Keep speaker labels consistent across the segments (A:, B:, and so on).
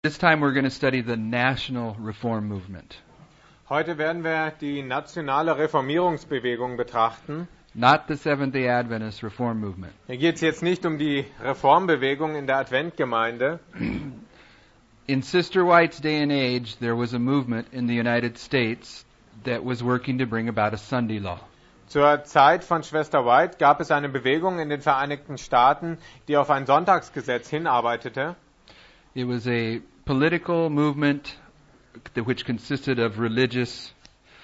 A: This time we're going to study the National Reform Movement.
B: Heute werden wir die nationale Reformierungsbewegung betrachten.
A: Not the Seventh-day Adventist Reform Movement.
B: Hier geht es jetzt nicht um die Reformbewegung in der Adventgemeinde.
A: In Sister White's day and age, there was a movement in the United States that was working to bring about a Sunday law.
B: Zur Zeit von Schwester White gab es eine Bewegung in den Vereinigten Staaten, die auf ein Sonntagsgesetz hinarbeitete.
A: It was a political movement which consisted of religious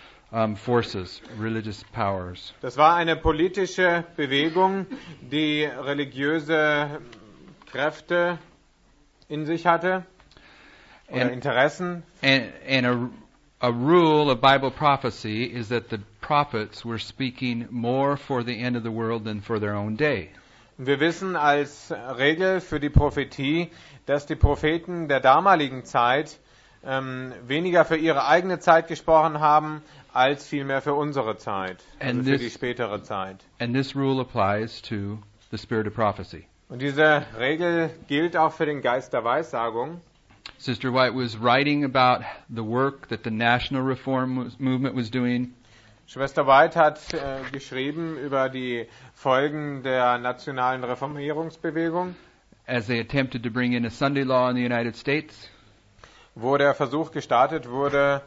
A: forces, religious powers.
B: Das war eine politische Bewegung, die religiöse Kräfte in sich hatte oder Interessen.
A: And a rule of Bible prophecy is that the prophets were speaking more for the end of the world than for their own day.
B: Wir wissen als Regel für die Prophetie, dass die Propheten der damaligen Zeit weniger für ihre eigene Zeit gesprochen haben, als vielmehr für unsere Zeit, also für die spätere Zeit.
A: And this rule applies to the spirit of prophecy.
B: Und diese Regel gilt auch für den Geist der Weissagung.
A: Sister White was writing about the work that the National Reform Movement was doing.
B: Schwester White hat geschrieben über die Folgen der nationalen Reformierungsbewegung,
A: as they attempted to bring in a Sunday law in the United States.
B: Wo der Versuch gestartet wurde,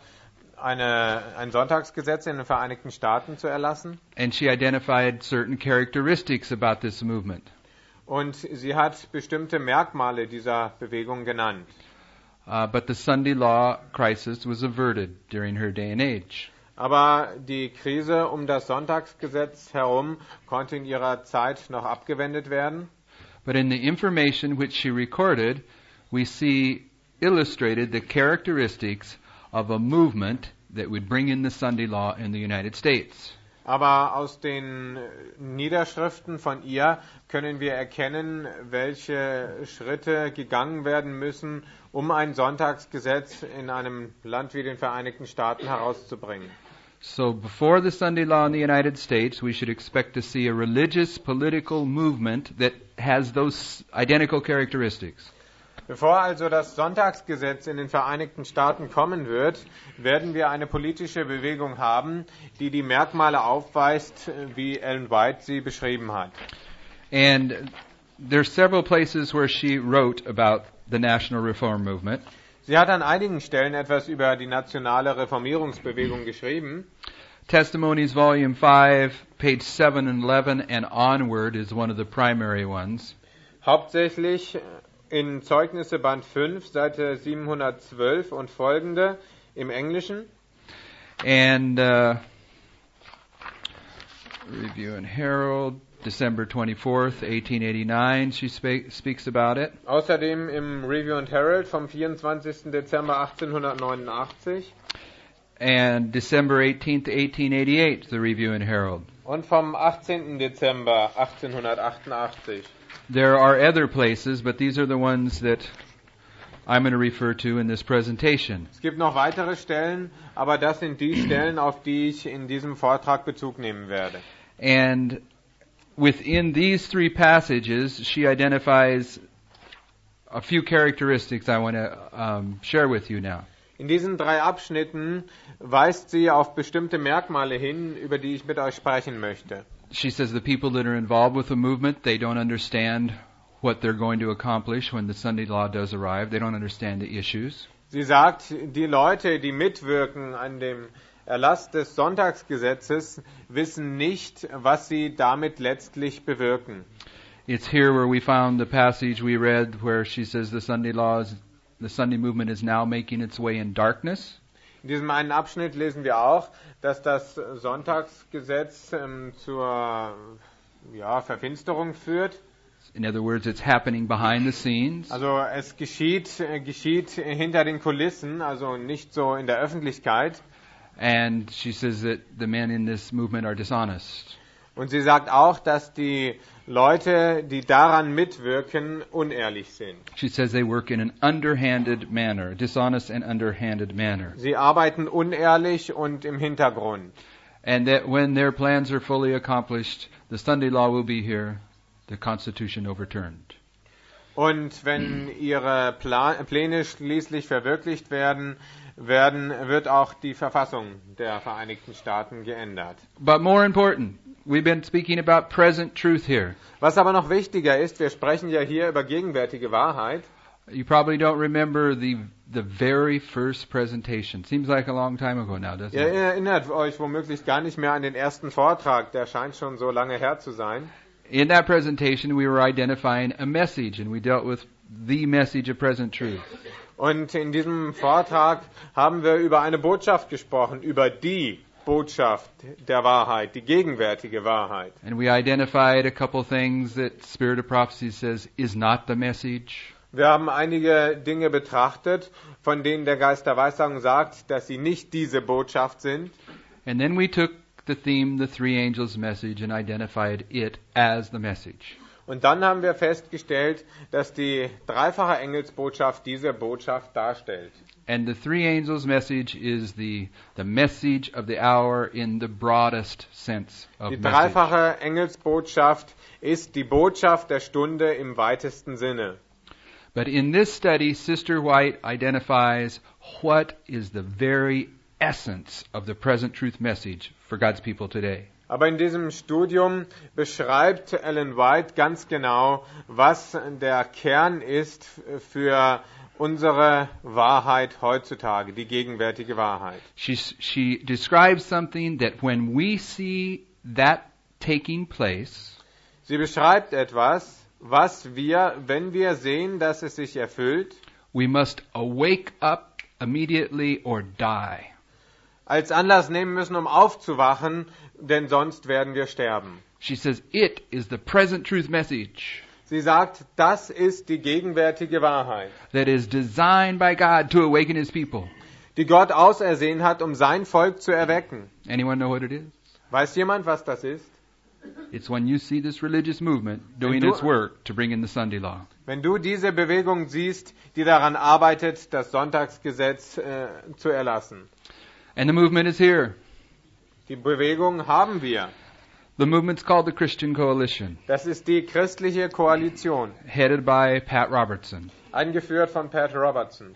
B: ein Sonntagsgesetz in den Vereinigten Staaten zu erlassen.
A: And she identified certain characteristics about this movement.
B: Und sie hat bestimmte Merkmale dieser Bewegung genannt.
A: But the Sunday law crisis was averted during her day and age.
B: Aber die Krise um das Sonntagsgesetz herum konnte in ihrer Zeit noch abgewendet werden.
A: But in the information which she recorded, we see illustrated the characteristics of a movement that would bring in the Sunday law in the United States.
B: Aber aus den Niederschriften von ihr können wir erkennen, welche Schritte gegangen werden müssen, um ein Sonntagsgesetz in einem Land wie den Vereinigten Staaten herauszubringen.
A: So before the Sunday law in the United States, we should expect to see a religious political movement that has those identical characteristics.
B: Bevor also das Sonntagsgesetz in den Vereinigten Staaten kommen wird, werden wir eine politische Bewegung haben, die die Merkmale aufweist, wie Ellen White sie beschrieben hat.
A: And there are several places where she wrote about the National Reform Movement.
B: Sie hat an einigen Stellen etwas über die nationale Reformierungsbewegung geschrieben.
A: Testimonies Volume 5, page 7 and 11 and onward is one of the primary ones.
B: Hauptsächlich in Zeugnisse Band 5, Seite 712 und folgende im Englischen.
A: And Review and Herald, December 24th, 1889, she speaks about it.
B: Außerdem im Review and Herald vom 24. Dezember 1889.
A: And December 18th, 1888, the Review and Herald.
B: Und vom 18. Dezember 1888.
A: There are other places, but these are the ones that I'm going to refer to in this presentation.
B: Es gibt noch weitere Stellen, aber das sind die Stellen, auf die ich in diesem Vortrag Bezug nehmen werde.
A: And within these three passages, she identifies a few characteristics I want to share with you now.
B: In diesen 3 Abschnitten weist sie auf bestimmte Merkmale hin, über die ich mit euch sprechen möchte.
A: She says the people that are involved with the movement, they don't understand what they're going to accomplish when the Sunday law does arrive. They don't understand the issues.
B: Sie sagt, die Leute, die mitwirken an dem Erlass des Sonntagsgesetzes, wissen nicht, was sie damit letztlich bewirken.
A: It's here where we found the passage we read where she says the Sunday movement is now making its way in darkness.
B: In diesem einen Abschnitt lesen wir auch, dass das Sonntagsgesetz zur Verfinsterung führt.
A: In other words, it's happening behind the scenes.
B: Also es geschieht hinter den Kulissen, also nicht so in der Öffentlichkeit.
A: And she says that the men in this movement are dishonest.
B: Und sie sagt auch, dass die Leute, die daran mitwirken, unehrlich sind.
A: She says they work in an underhanded manner, dishonest and underhanded manner.
B: Sie arbeiten unehrlich und im Hintergrund.
A: And that when their plans are fully accomplished, the Sunday law will be here, the Constitution overturned.
B: Und wenn ihre Pläne schließlich verwirklicht werden, wird auch die Verfassung der Vereinigten Staaten geändert.
A: But more important, we've been speaking about present truth here.
B: Was aber noch wichtiger ist, wir sprechen ja hier über gegenwärtige Wahrheit.
A: You probably don't remember the very first presentation. Seems like a long time ago now, doesn't
B: Ihr
A: it?
B: erinnert euch womöglich gar nicht mehr an den ersten Vortrag, der scheint schon so lange her zu sein.
A: In that presentation, we were identifying a message, and we dealt with the message of present truth.
B: Und in diesem Vortrag haben wir über eine Botschaft gesprochen, über die Botschaft der Wahrheit, die gegenwärtige Wahrheit.
A: And we identified a couple things that Spirit of Prophecy says is not the message.
B: Wir haben einige Dinge betrachtet, von denen der Geist der Weissagung sagt, dass sie nicht diese Botschaft sind.
A: And then we took the theme, the three angels' message, and identified it as the message.
B: Und dann haben wir festgestellt, dass die dreifache Engelsbotschaft diese Botschaft darstellt.
A: And the three angels' message is the message of the hour in the broadest sense of
B: Die
A: message.
B: dreifache Engelsbotschaft ist die Botschaft der Stunde im weitesten Sinne.
A: But in this study, Sister White identifies what is the very essence of the present truth message for God's people today.
B: Aber in diesem Studium beschreibt Ellen White ganz genau, was der Kern ist für unsere Wahrheit heutzutage, die gegenwärtige Wahrheit.
A: She describes something that when we see that taking place,
B: Sie beschreibt etwas, was wir, wenn wir sehen, dass es sich erfüllt,
A: we must awake up immediately or die.
B: als Anlass nehmen müssen, um aufzuwachen, denn sonst werden wir sterben.
A: She says, it is the present truth message
B: Sie sagt, das ist die gegenwärtige Wahrheit,
A: that is designed by God to awaken His people.
B: die Gott ausersehen hat, um sein Volk zu erwecken.
A: Anyone know what it is?
B: Weiß jemand, was das ist?
A: It's when you see this religious movement doing its work to bring in the Sunday law.
B: Wenn du diese Bewegung siehst, die daran arbeitet, das Sonntagsgesetz zu erlassen.
A: And the movement is here.
B: Die Bewegung haben wir.
A: The movement's called the Christian Coalition,
B: Das ist die christliche Koalition,
A: headed by Pat Robertson.
B: angeführt von Pat Robertson.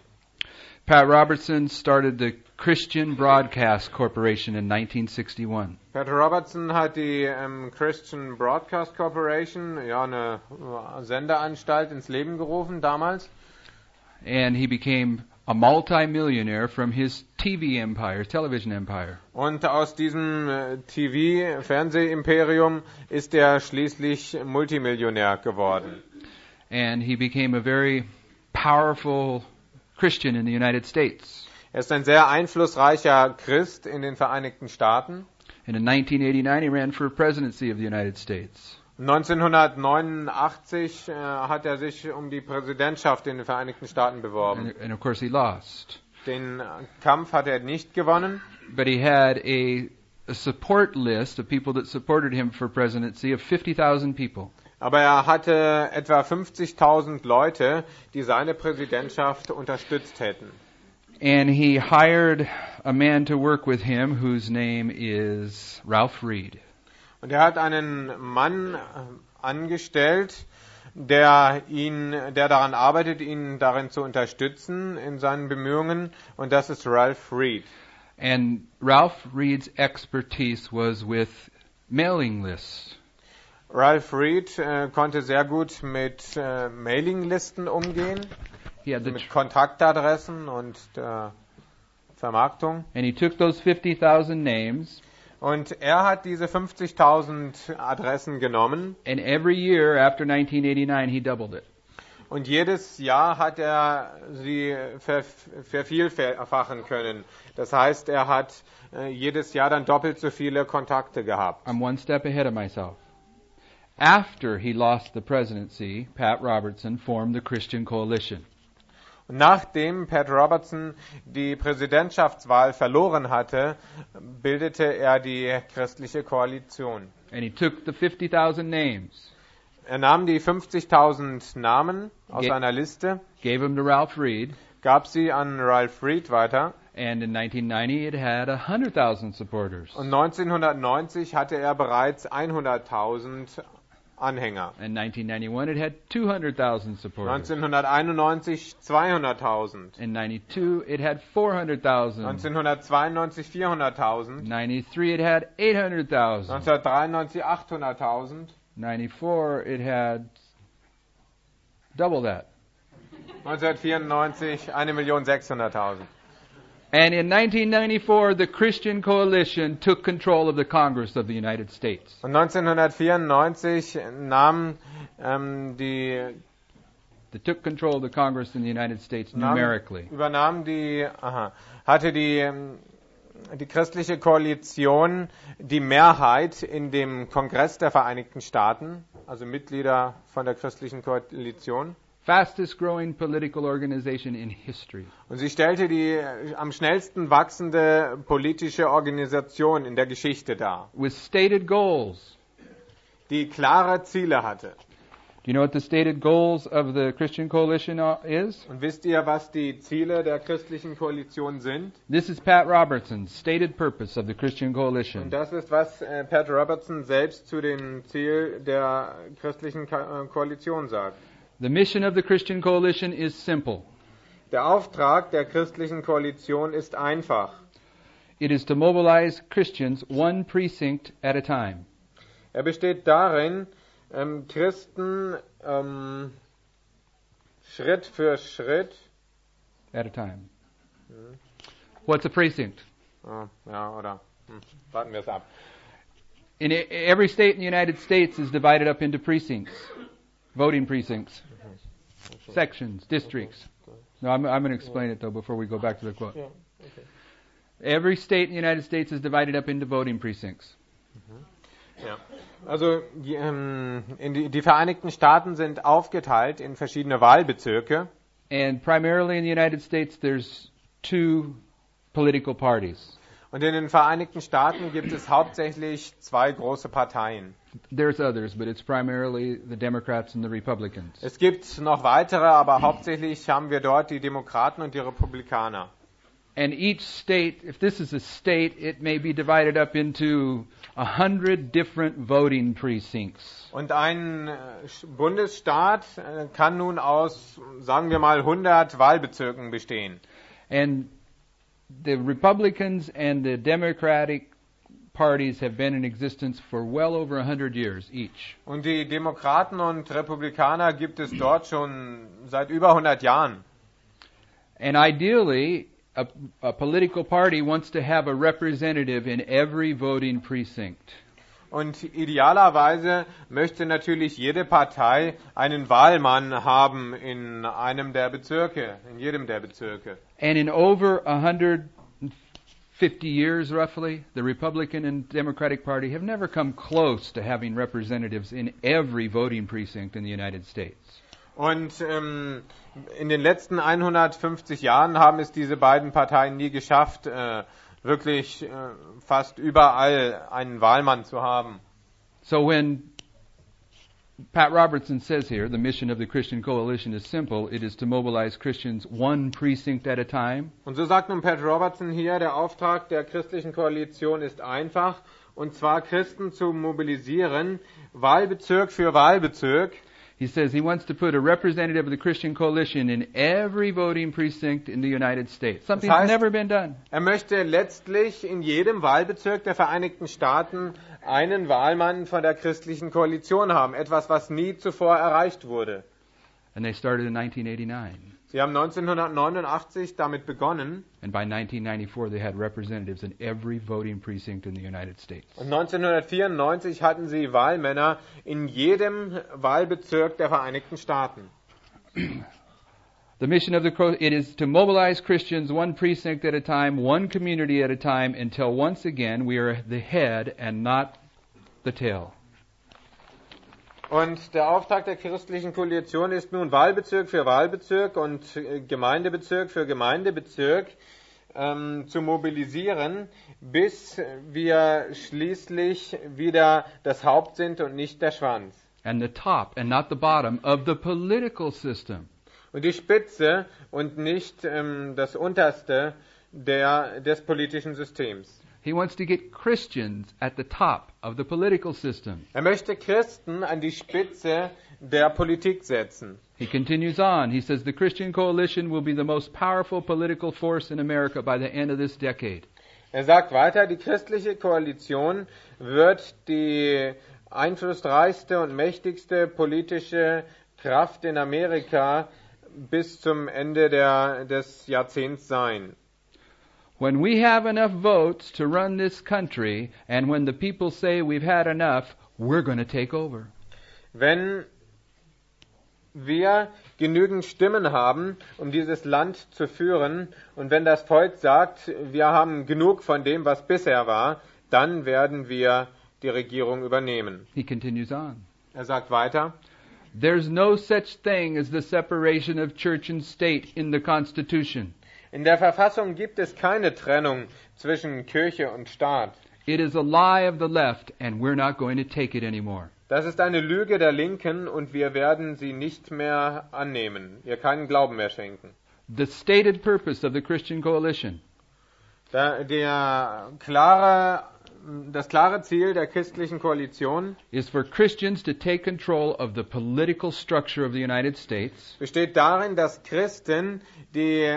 A: Pat Robertson started the Christian Broadcast Corporation in 1961.
B: Pat Robertson hat die Christian Broadcast Corporation, ja, eine Sendeanstalt ins Leben gerufen damals.
A: And he became a multi-millionaire from his TV empire, television empire.
B: Und aus diesem TV-Fernsehimperium ist er schließlich Multimillionär geworden.
A: And he became a very powerful Christian in the United States.
B: Er ist ein sehr einflussreicher Christ in den Vereinigten Staaten.
A: And in 1989 he ran for presidency of the United States.
B: 1989 hat er sich um die Präsidentschaft in den Vereinigten Staaten beworben.
A: And of course he lost.
B: Den Kampf hat er nicht gewonnen,
A: But he had a support list of people that supported him for presidency of 50,000 people.
B: aber er hatte etwa 50.000 Leute, die seine Präsidentschaft unterstützt hätten.
A: And he hired a man to work with him whose name is Ralph Reed.
B: Und er hat einen Mann angestellt, der daran arbeitet, ihn darin zu unterstützen in seinen Bemühungen, und das ist Ralph Reed.
A: And Ralph Reed's expertise was with mailing lists.
B: Ralph Reed konnte sehr gut mit Mailinglisten umgehen,
A: He had
B: mit Kontaktadressen und der Vermarktung.
A: and he took those 50,000 names,
B: Und er hat diese 50.000 Adressen genommen
A: and every year after 1989 he doubled it.
B: und jedes Jahr hat er sie vervielfachen können. Das heißt, er hat jedes Jahr dann doppelt so viele Kontakte gehabt.
A: I'm one step ahead of myself. After he lost the presidency, Pat Robertson formed the Christian Coalition.
B: Und nachdem Pat Robertson die Präsidentschaftswahl verloren hatte, bildete er die christliche Koalition.
A: And he took the 50,000 names,
B: Er nahm die 50.000 Namen aus
A: Ge-
B: einer Liste,
A: gave them to Ralph Reed,
B: gab sie an Ralph Reed weiter.
A: and in 1990 it had 100,000 supporters.
B: Und 1990 hatte er bereits 100.000 Anhänger.
A: In 1991, it had 200,000 supporters.
B: 1991 200.000.
A: In 92, it had 400,000.
B: 1992 400.000.
A: 93, it had 800,000.
B: 1993 800.000.
A: 94, it had double that.
B: 1994 1.600.000.
A: And in 1994, the Christian Coalition took control of the Congress of the United States.
B: Und 1994 nahm die
A: They took control of the Congress in the United States numerically.
B: Hatte die christliche Koalition die Mehrheit in dem Kongress der Vereinigten Staaten, also Mitglieder von der christlichen Koalition.
A: Fastest growing political organization in history.
B: Und sie stellte die am schnellsten wachsende politische Organisation in der Geschichte dar.
A: With stated goals.
B: Die klare Ziele hatte.
A: Do you know what the stated goals of the Christian Coalition is?
B: Und wisst ihr, was die Ziele der christlichen Koalition sind?
A: This is Pat Robertson's stated purpose of the Christian Coalition.
B: Und das ist, was Pat Robertson selbst zu dem Ziel der christlichen Koalition sagt.
A: The mission of the Christian Coalition is simple.
B: Der Auftrag der christlichen Koalition ist einfach.
A: It is to mobilize Christians one precinct at a time.
B: Er besteht darin, Christen Schritt für Schritt
A: at a time. What's a precinct?
B: Warten wir es ab.
A: In every state in the United States is divided up into precincts, voting precincts, sections, districts. No, I'm going to explain it though before we go back to the quote.
B: Yeah, okay.
A: Every state in the United States is divided up into voting precincts.
B: Ja. Also die Vereinigten Staaten sind aufgeteilt in verschiedene Wahlbezirke.
A: And primarily in the United States there's two political parties.
B: Und in den Vereinigten Staaten gibt es hauptsächlich zwei große Parteien.
A: There's others, but it's primarily the Democrats and the Republicans.
B: Es gibt noch weitere, aber hauptsächlich haben wir dort die Demokraten und die Republikaner.
A: And each state, if this is a state, it may be divided up into 100 different voting precincts.
B: Und ein Bundesstaat kann nun aus, sagen wir mal, 100 Wahlbezirken bestehen.
A: And the Republicans and the Democratic parties have been in existence for well over 100 years each.
B: Und die Demokraten und Republikaner gibt es dort schon seit über 100 Jahren.
A: And ideally, a political party wants to have a representative in every voting precinct.
B: Und idealerweise möchte natürlich jede Partei einen Wahlmann haben in einem der Bezirke, in jedem der Bezirke.
A: And in over 150 years roughly, the Republican and Democratic Party have never come close to having representatives in every voting precinct in the United States.
B: Und in den letzten 150 Jahren haben es diese beiden Parteien nie geschafft, wirklich fast überall einen Wahlmann zu haben.
A: So when Pat Robertson says here, the mission of the Christian Coalition is simple. It is to mobilize Christians one precinct at a time.
B: Und so sagt nun Pat Robertson hier, der Auftrag der christlichen Koalition ist einfach, und zwar Christen zu mobilisieren, Wahlbezirk für Wahlbezirk.
A: He says he wants to put a representative of the Christian Coalition in every voting precinct in the United States. Something that's never been done.
B: Er möchte letztlich in jedem Wahlbezirk der Vereinigten Staaten einen Wahlmann von der christlichen Koalition haben. Etwas, was nie zuvor erreicht wurde.
A: And they started in 1989.
B: Sie haben 1989 damit begonnen.
A: And by 1994 they had representatives in every voting precinct in the United States.
B: Und 1994 hatten sie Wahlmänner in jedem Wahlbezirk der Vereinigten Staaten.
A: The mission of it is to mobilize Christians one precinct at a time, one community at a time, until once again we are the head and not the tail.
B: Und der Auftrag der christlichen Koalition ist nun, Wahlbezirk für Wahlbezirk und Gemeindebezirk für Gemeindebezirk zu mobilisieren, bis wir schließlich wieder das Haupt sind und nicht der Schwanz.
A: And the top and not the bottom of the political system.
B: Und die Spitze und nicht das Unterste des politischen Systems.
A: He wants to get Christians at the top of the political system.
B: Er möchte Christen an die Spitze der Politik setzen.
A: He continues on. He says the Christian coalition will be the most powerful political force in America by the end of this decade.
B: Er sagt weiter, die christliche Koalition wird die einflussreichste und mächtigste politische Kraft in Amerika bis zum Ende des Jahrzehnts sein.
A: When we have enough votes to run this country, and when the people say we've had enough, we're going to take over.
B: Wenn wir genügend Stimmen haben, um dieses Land zu führen, und wenn das Volk sagt, wir haben genug von dem, was bisher war, dann werden wir die Regierung übernehmen.
A: He continues on.
B: Er sagt weiter,
A: There's no such thing as the separation of church and state in the Constitution.
B: in der Verfassung gibt es keine Trennung zwischen Kirche und Staat.
A: It is a lie of the left, and we're not going to take it anymore.
B: Das ist eine Lüge der Linken und wir werden sie nicht mehr annehmen, ihr keinen Glauben mehr schenken.
A: The stated purpose of the Christian coalition
B: Das klare Ziel der christlichen Koalition
A: is for Christians to take control of the political structure of the United States
B: besteht darin, dass Christen die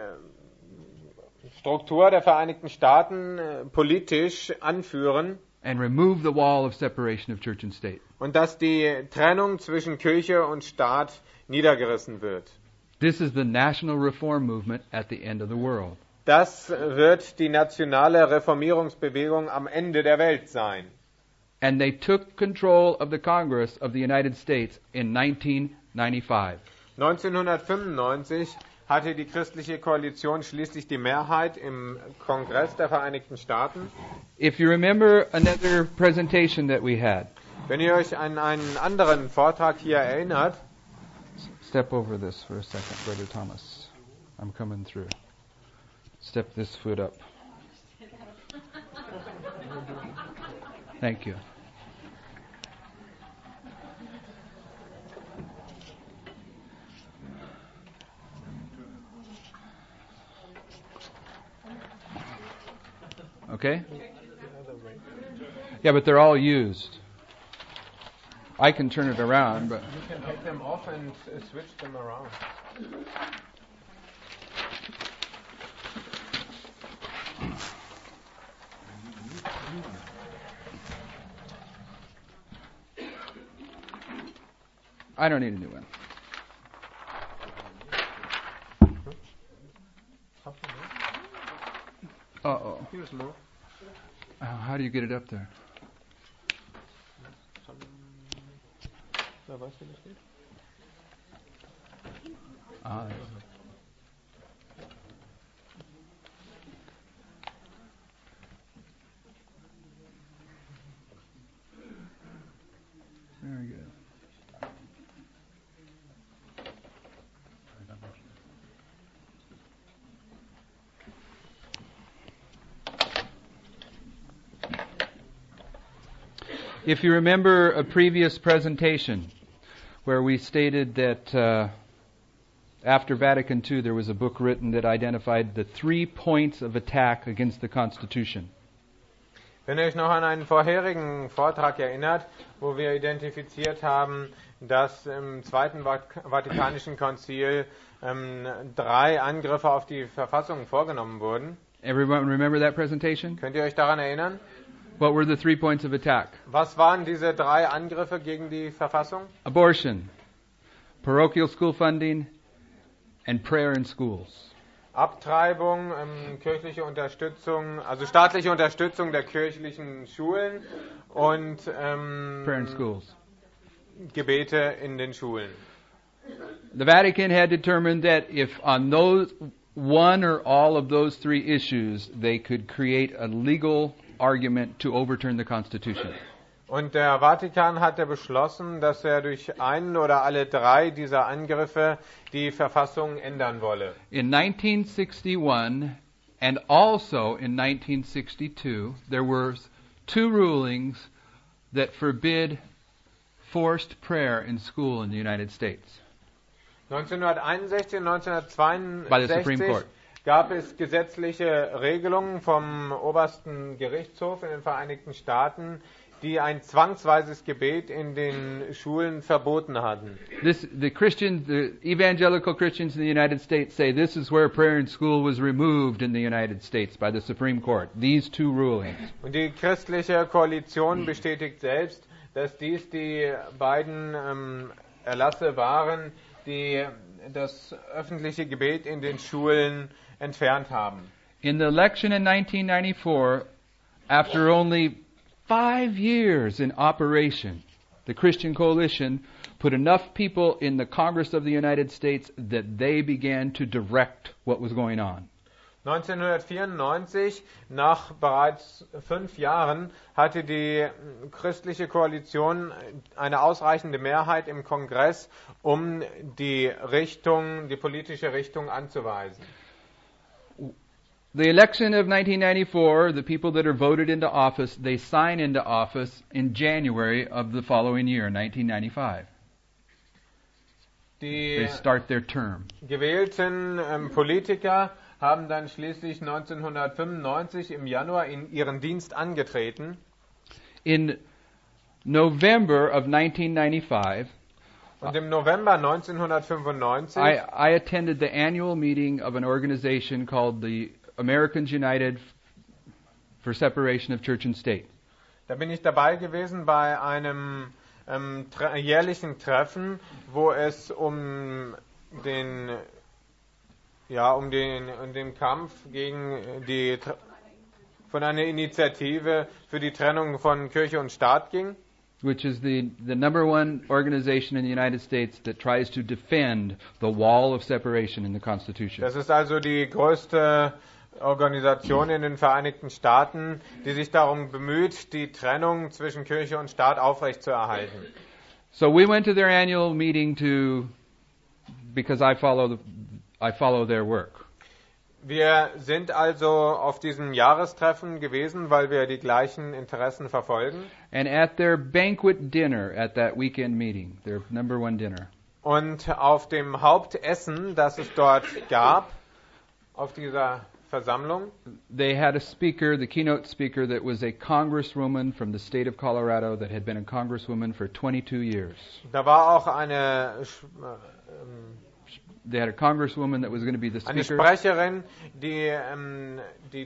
B: Struktur der Vereinigten Staaten politisch anführen
A: and remove the wall of separation of church and state.
B: und dass die Trennung zwischen Kirche und Staat niedergerissen wird.
A: This is the national reform movement at the end of the world.
B: Das wird die nationale Reformierungsbewegung am Ende der Welt sein.
A: And they took control of the Congress of the United States in 1995.
B: 1995 hatte die christliche Koalition schließlich die Mehrheit im Kongress der Vereinigten Staaten.
A: If you remember another presentation that we had,
B: Wenn ihr euch an einen anderen Vortrag hier erinnert,
A: step over this for a second, Brother Thomas. I'm coming through. Step this foot up. Thank you. Okay? Yeah, but they're all used. I can turn it around, but
B: you can take them off and switch them around.
A: I don't need a new one. Uh-oh.
B: Here's more.
A: How do you get it up there?
B: Wer weiß, wie das geht?
A: Ah, very good. If you remember a previous presentation where we stated that after Vatican II there was a book written that identified the 3 points of attack against the Constitution.
B: Wenn ihr euch noch an einen vorherigen Vortrag erinnert, wo wir identifiziert haben, dass im Zweiten Vatikanischen Konzil 3 Angriffe auf die Verfassung vorgenommen wurden.
A: Everyone remember that presentation?
B: Könnt ihr euch daran erinnern?
A: What were the 3 points of attack?
B: Was waren diese 3 Angriffe gegen die Verfassung?
A: Abortion, parochial school funding, and prayer in schools.
B: Abtreibung, kirchliche Unterstützung, also staatliche Unterstützung der kirchlichen Schulen und
A: Prayer in schools.
B: Gebete in den Schulen.
A: The Vatican had determined that if on those one or all of those 3 issues they could create a legal argument to overturn the Constitution.
B: Und der Vatikan hatte beschlossen, dass er durch einen oder alle 3 dieser Angriffe die Verfassung ändern wolle.
A: In 1961 and also in 1962, there were 2 rulings that forbid forced prayer in school in the United States.
B: 1961 und
A: By the Supreme
B: 1962
A: Court.
B: gab es gesetzliche Regelungen vom obersten Gerichtshof in den Vereinigten Staaten, die ein zwangsweises Gebet in den Schulen verboten hatten.
A: The evangelical Christians in the United States say this is where prayer in school was removed in the United States by the Supreme Court. These two rulings.
B: Und die christliche Koalition bestätigt selbst, dass dies die beiden Erlasse waren, die das öffentliche Gebet in den Schulen entfernt haben.
A: In the election in 1994, after only 5 years in operation, the Christian Coalition put enough people in the Congress of the United States that they began to direct what was going on.
B: 1994, nach bereits 5 Jahren, hatte die christliche Koalition eine ausreichende Mehrheit im Kongress, um die politische Richtung anzuweisen.
A: The election of 1994, the people that are voted into office, they sign into office in January of the following year, 1995. They start their term.
B: Gewählten Politiker haben dann schließlich 1995 im Januar in ihren Dienst angetreten.
A: In November of 1995,
B: und im November 1995
A: I attended the annual meeting of an organization called the Americans United for Separation of Church and State.
B: Da bin ich dabei gewesen bei einem jährlichen Treffen, wo es um den Kampf gegen von einer Initiative für die Trennung von Kirche und Staat ging.
A: Which is the number one organization in the United States that tries to defend the wall of separation in the Constitution.
B: Das ist also die größte Organisation in den Vereinigten Staaten, die sich darum bemüht, die Trennung zwischen Kirche und Staat aufrechtzuerhalten.
A: So we went to their annual meeting because I follow their work.
B: Wir sind also auf diesem Jahrestreffen gewesen, weil wir die gleichen Interessen verfolgen.
A: And at their banquet dinner at that weekend meeting, their number one dinner.
B: Und auf dem Hauptessen, das es dort gab, auf dieser Versammlung,
A: they had a speaker, the keynote speaker, that was a congresswoman from the state of Colorado that had been a congresswoman for 22 years.
B: Da war auch eine
A: They had a congresswoman that was going to be the speaker.
B: Eine Sprecherin, die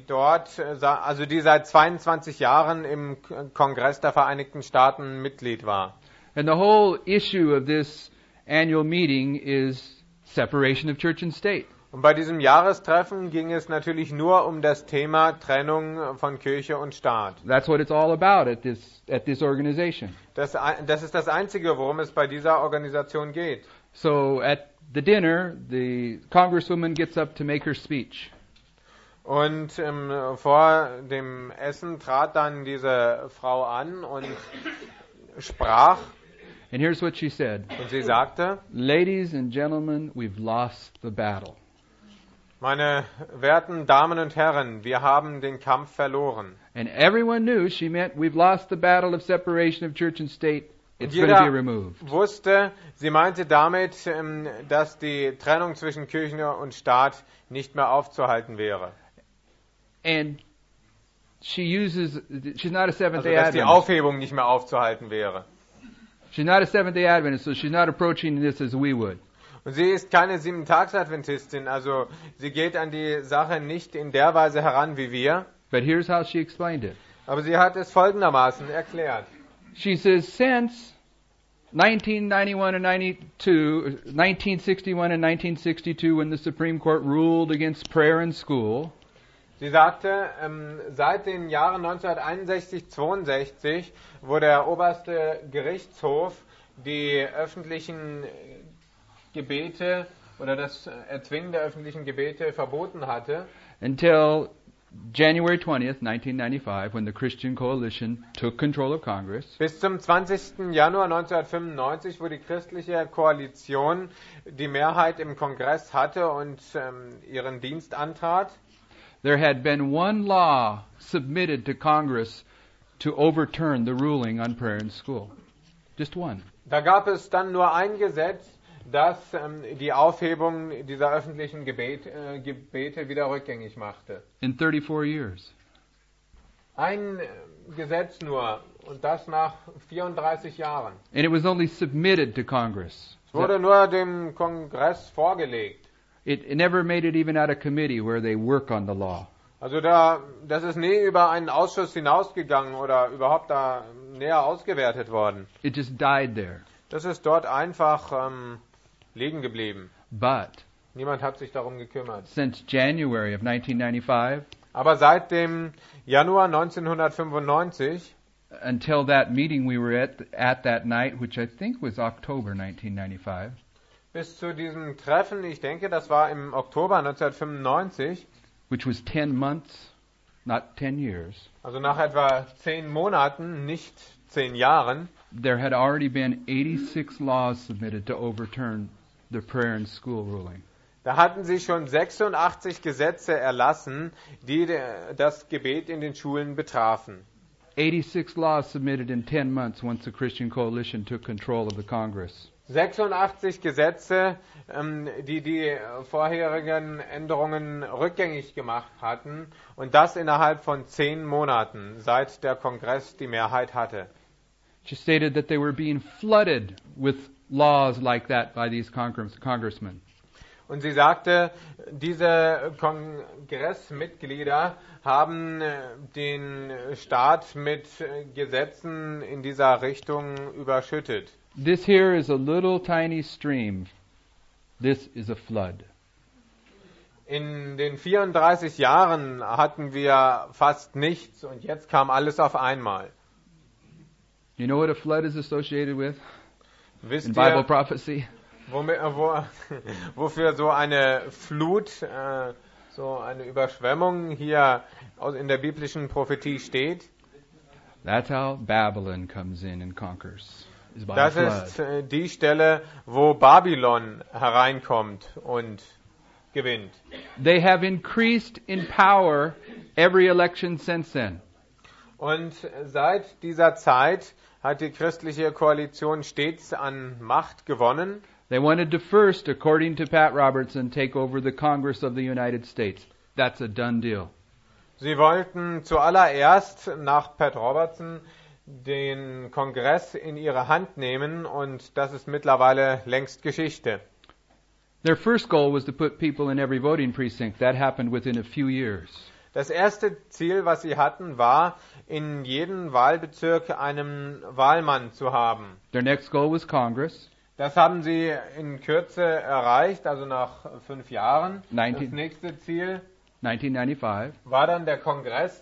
B: seit 22 Jahren im Kongress der Vereinigten Staaten Mitglied war.
A: And the whole issue of this annual meeting is separation of church and state.
B: Und bei diesem Jahrestreffen ging es natürlich nur um das Thema Trennung von Kirche und Staat.
A: That's what it's all about at this organization.
B: Das ist das Einzige, worum es bei dieser Organisation geht.
A: So at the dinner, the congresswoman gets up to make her speech.
B: Und vor dem Essen trat dann diese Frau an und sprach.
A: And here's what she said.
B: Und sie sagte:
A: Ladies and gentlemen, we've lost the battle.
B: Meine werten Damen und Herren, wir haben den Kampf verloren.
A: And everyone knew she meant we've lost the battle of separation of church and state. It's going to be removed.
B: Wusste, sie meinte damit, dass die Trennung zwischen Kirche und Staat nicht mehr aufzuhalten wäre.
A: And she's not a Seventh-day
B: Adventist. Dass die
A: Adventist.
B: Aufhebung nicht mehr aufzuhalten wäre.
A: She's not a Seventh-day Adventist, so she's not approaching this as we would.
B: Und sie ist keine Sieben-Tags-Adventistin, also sie geht an die Sache nicht in der Weise heran wie wir.
A: But here's how she explained it.
B: Aber sie hat es folgendermaßen erklärt.
A: She says, since 1961 and 1962, when the Supreme Court ruled against prayer in school,
B: sie sagte, seit den Jahren 1961-62, wo der oberste Gerichtshof die öffentlichen Gebete oder das Erzwingen der öffentlichen Gebete verboten hatte,
A: until January 20th, 1995, when the Christian Coalition took control of Congress.
B: Bis zum 20. Januar 1995, wo die christliche Koalition die Mehrheit im Kongress hatte und ihren Dienst antrat.
A: There had been one law submitted to Congress to overturn the ruling on prayer in school. Just one.
B: Da gab es dann nur ein Gesetz, das die Aufhebung dieser öffentlichen Gebete wieder rückgängig machte.
A: in 34 years.
B: Ein Gesetz nur, und das nach 34 Jahren.
A: And it was only submitted to Congress.
B: Es wurde nur dem Kongress vorgelegt.
A: It never made it even out of committee where they work on the law.
B: Also das ist nie über einen Ausschuss hinausgegangen oder überhaupt da näher ausgewertet worden.
A: It just died there.
B: Das ist dort einfach liegen geblieben.
A: But
B: Niemand hat sich darum gekümmert.
A: since January of 1995,
B: Aber seit dem Januar 1995,
A: until that meeting we were at that night, which I think was October 1995,
B: bis zu diesem Treffen, ich denke, das war im Oktober 1995,
A: which was 10 months, not 10 years,
B: also nach etwa 10 Monaten, nicht 10 Jahren,
A: there had already been 86 laws submitted to overturn the prayer in school ruling.
B: da hatten sie schon 86 Gesetze erlassen, die das Gebet in den Schulen betrafen.
A: 86 laws submitted in 10 months once the Christian Coalition took control of the Congress.
B: 86 Gesetze, die die vorherigen Änderungen rückgängig gemacht hatten, und das innerhalb von 10 Monaten, seit der Kongress die Mehrheit hatte.
A: She stated that they were being flooded with laws like that by these congressmen.
B: Und sie sagte, diese Kongressmitglieder haben den Staat mit Gesetzen in dieser Richtung überschüttet.
A: This here is a little tiny stream. This is a flood.
B: In den 34 Jahren hatten wir fast nichts und jetzt kam alles auf einmal.
A: You know what a flood is associated with
B: Wisst
A: in Bible
B: ihr,
A: prophecy?
B: wofür so eine Flut, so eine Überschwemmung hier in der biblischen Prophetie steht?
A: That's how Babylon comes in and conquers. Is by a
B: Das
A: flood.
B: ist die Stelle, wo Babylon hereinkommt und gewinnt.
A: They have increased in power every election since then.
B: Und seit dieser Zeit hat die christliche Koalition stets an Macht gewonnen.
A: They wanted to first, according to Pat Robertson, take over the Congress of the United States. That's a done deal.
B: Sie wollten zuallererst nach Pat Robertson den Kongress in ihre Hand nehmen und das ist mittlerweile längst Geschichte.
A: Their first goal was to put people in every voting precinct. That happened within a few years.
B: Das erste Ziel, was sie hatten, war, in jedem Wahlbezirk einen Wahlmann zu haben.
A: Their next goal was Congress.
B: Das haben sie in Kürze erreicht, also nach 5 Jahren.
A: 19
B: Das nächste Ziel
A: 1995.
B: war dann der Kongress.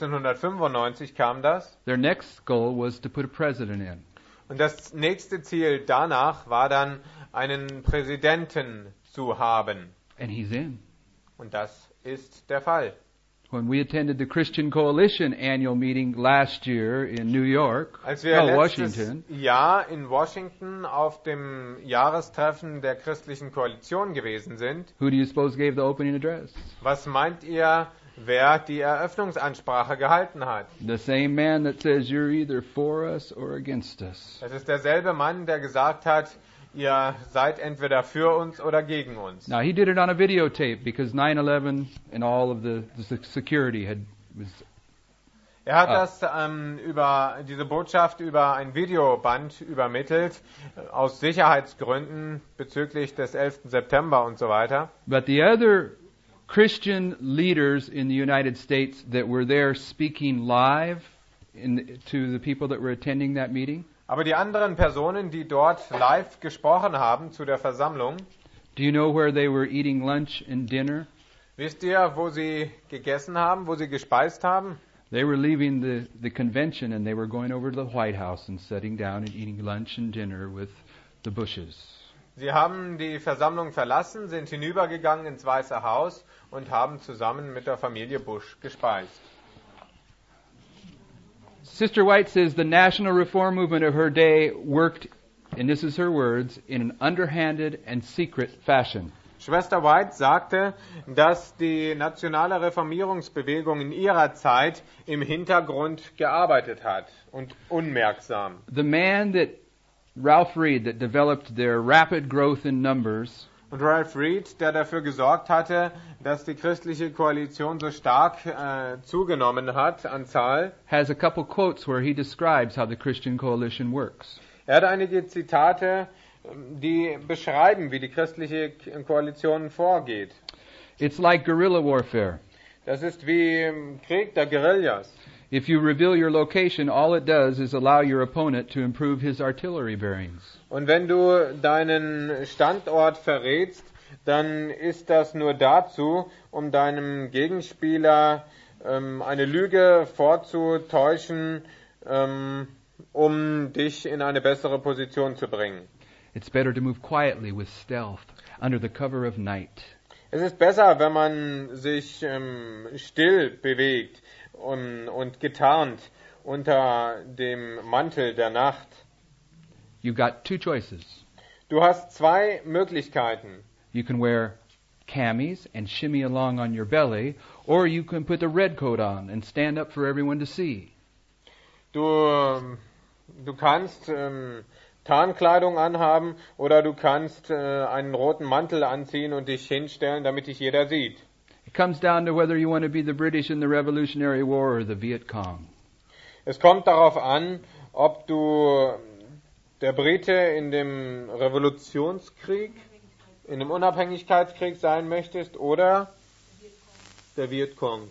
B: 1995 kam das.
A: Their next goal was to put a president in.
B: Und das nächste Ziel danach war dann, einen Präsidenten zu haben.
A: And he's in.
B: Und das ist der Fall.
A: When we attended the Christian Coalition annual meeting last year in New York,
B: Als wir letztes
A: Washington,
B: Jahr in Washington auf dem Jahrestreffen der christlichen Koalition gewesen sind,
A: who do you suppose gave the opening address?
B: was meint ihr, wer die Eröffnungsansprache gehalten hat?
A: The same man that says you're either for us or against us.
B: Es ist derselbe Mann, der gesagt hat, ihr seid entweder für uns oder gegen uns.
A: Now he did it on a videotape because 9/11 and all of the security was.
B: Er hat das über diese Botschaft über ein Videoband übermittelt, aus Sicherheitsgründen bezüglich des 11. September und so weiter.
A: But the other Christian leaders in the United States that were there speaking live to the people that were attending that meeting.
B: Aber die anderen Personen, die dort live gesprochen haben zu der Versammlung,
A: Do you know where they were eating lunch and dinner?
B: wisst ihr, wo sie gegessen haben, wo sie gespeist haben?
A: They were leaving the convention and they were going over to the White House and sitting down and eating lunch and dinner with the Bushes.
B: Sie haben die Versammlung verlassen, sind hinübergegangen ins Weiße Haus und haben zusammen mit der Familie Bush gespeist.
A: Sister White says the national reform movement of her day worked, and this is her words, in an underhanded and secret fashion.
B: Schwester White sagte, dass die nationale Reformierungsbewegung in ihrer Zeit im Hintergrund gearbeitet hat und unmerksam.
A: The man that Ralph Reed that developed their rapid growth in numbers
B: Und Ralph Reed, der dafür gesorgt hatte, dass die christliche Koalition so stark zugenommen hat an Zahl,
A: has a couple quotes where he describes how the Christian coalition works.
B: hat einige Zitate, die beschreiben, wie die christliche Koalition vorgeht.
A: It's like guerrilla warfare.
B: Das ist wie im Krieg der Guerillas.
A: If you reveal your location, all it does is allow your opponent to improve his artillery bearings.
B: Und wenn du deinen Standort verrätst, dann ist das nur dazu, um deinem Gegenspieler eine Lüge vorzutäuschen, um dich in eine bessere Position zu bringen.
A: It's better to move quietly with stealth under the cover of night.
B: Es ist besser, wenn man sich still bewegt und getarnt unter dem Mantel der Nacht.
A: You've got two choices.
B: Du hast zwei Möglichkeiten.
A: You can wear camis and shimmy along on your belly, or you can put the red coat on and stand up for everyone to see.
B: Du kannst Tarnkleidung anhaben oder du kannst einen roten Mantel anziehen und dich hinstellen, damit dich jeder sieht.
A: It comes down to whether you want to be the British in the Revolutionary War or the Viet Cong.
B: Es kommt darauf an, ob du der Brite in dem Revolutionskrieg, in dem Unabhängigkeitskrieg sein möchtest oder der Viet Cong.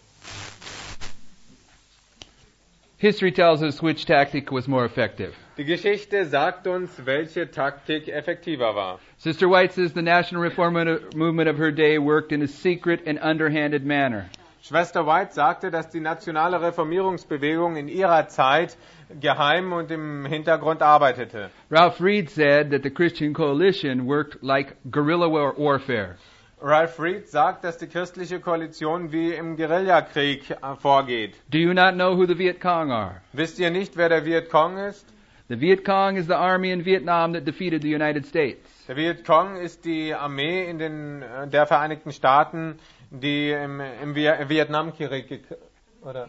A: History tells us which tactic was more effective.
B: Die Geschichte sagt uns, welche Taktik effektiver war.
A: Sister White says the national reform movement of her day worked in a secret and underhanded manner.
B: Schwester White sagte, dass die nationale Reformierungsbewegung in ihrer Zeit geheim und im Hintergrund arbeitete.
A: Ralph Reed said that the Christian coalition worked like guerrilla warfare.
B: Ralph Reed sagt, dass die christliche Koalition wie im Guerillakrieg vorgeht.
A: Do you not know who the Viet Cong are?
B: Wisst ihr nicht, wer der Viet Cong ist?
A: The Viet Cong is the army in Vietnam that defeated the United States.
B: Der Viet Cong ist die Armee in der Vereinigten Staaten, die im Vietnamkrieg oder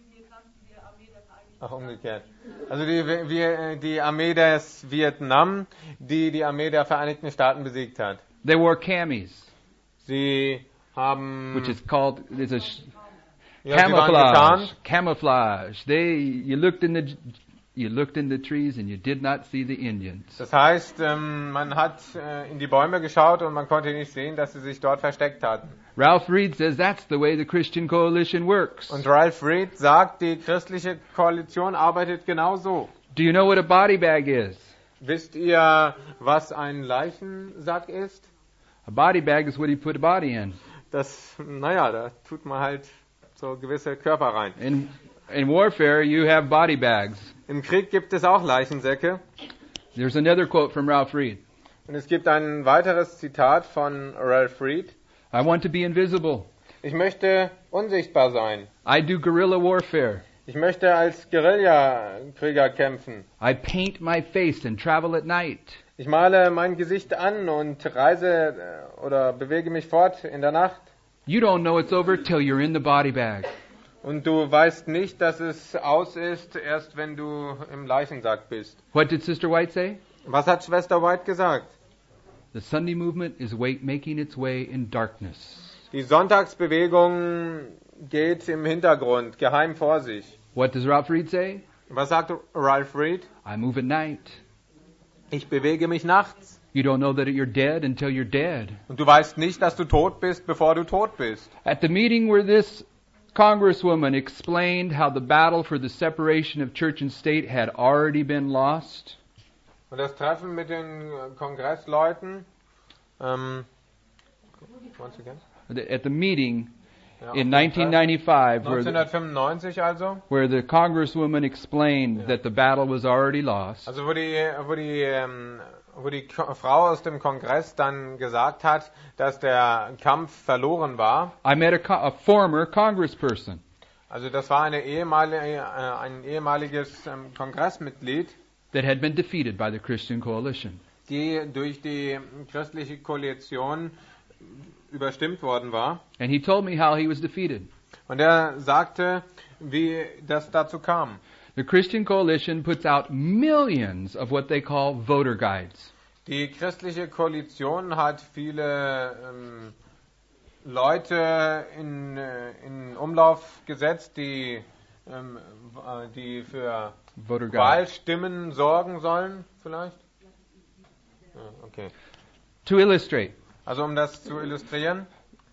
B: ach umgekehrt. Also die Armee des Vietnam, die Armee der Vereinigten Staaten besiegt hat.
A: They wore camis,
B: Sie haben
A: which is called is a
B: ja, sie waren getarnt.
A: camouflage. You looked in the trees and you did not see the Indians.
B: Das heißt, man hat in die Bäume geschaut und man konnte nicht sehen, dass sie sich dort versteckt hatten.
A: Ralph Reed says that's the way the Christian coalition works.
B: Und Ralph Reed sagt, die christliche Koalition arbeitet genau so.
A: Do you know what a body bag is?
B: Wisst ihr, was ein Leichensack ist?
A: A body bag is what you put a body in.
B: Da tut man halt so gewisse Körper rein.
A: In warfare, you have body bags.
B: Im Krieg gibt es auch Leichensäcke.
A: There's another quote from Ralph Reed.
B: Und es gibt ein weiteres Zitat von Ralph Reed.
A: I want to be invisible.
B: Ich möchte unsichtbar sein.
A: I do guerrilla warfare.
B: Ich möchte als Guerillakrieger kämpfen.
A: I paint my face and travel at night.
B: Ich male mein Gesicht an und reise oder bewege mich fort in der Nacht.
A: You don't know it's over till you're in the body bag.
B: Und du weißt nicht, dass es aus ist, erst wenn du im Leichensack bist.
A: What did Sister White say?
B: Was hat Schwester White gesagt?
A: The Sunday movement is making its way in darkness.
B: Die Sonntagsbewegung geht im Hintergrund, geheim vor sich.
A: What does Ralph Reed say?
B: Was sagt Ralph Reed?
A: I move at night.
B: Ich bewege mich nachts.
A: You don't know that you're dead until you're dead.
B: Und du weißt nicht, dass du tot bist, bevor du tot bist.
A: At the meeting where this Congresswoman explained how the battle for the separation of church and state had already been lost.
B: Und das Treffen mit den Kongressleuten, once again?
A: At the meeting
B: Ja,
A: in 1995,
B: 1995 also,
A: where the Congresswoman explained that the battle was already lost.
B: also wo die Frau aus dem Kongress dann gesagt hat, dass der Kampf verloren war.
A: I met a former congressperson.
B: Also das war ein ehemaliges Kongressmitglied,
A: that had been defeated by the Christian coalition.
B: die durch die christliche Koalition überstimmt worden war.
A: And he told me how he was defeated.
B: Und er sagte, wie das dazu kam.
A: The Christian Coalition puts out millions of what they call voter guides.
B: Die christliche Koalition hat viele Leute in Umlauf gesetzt, die für
A: Voter guides.
B: Wahlstimmen sorgen sollen, vielleicht? Ja, okay.
A: To illustrate,
B: Also um das zu illustrieren,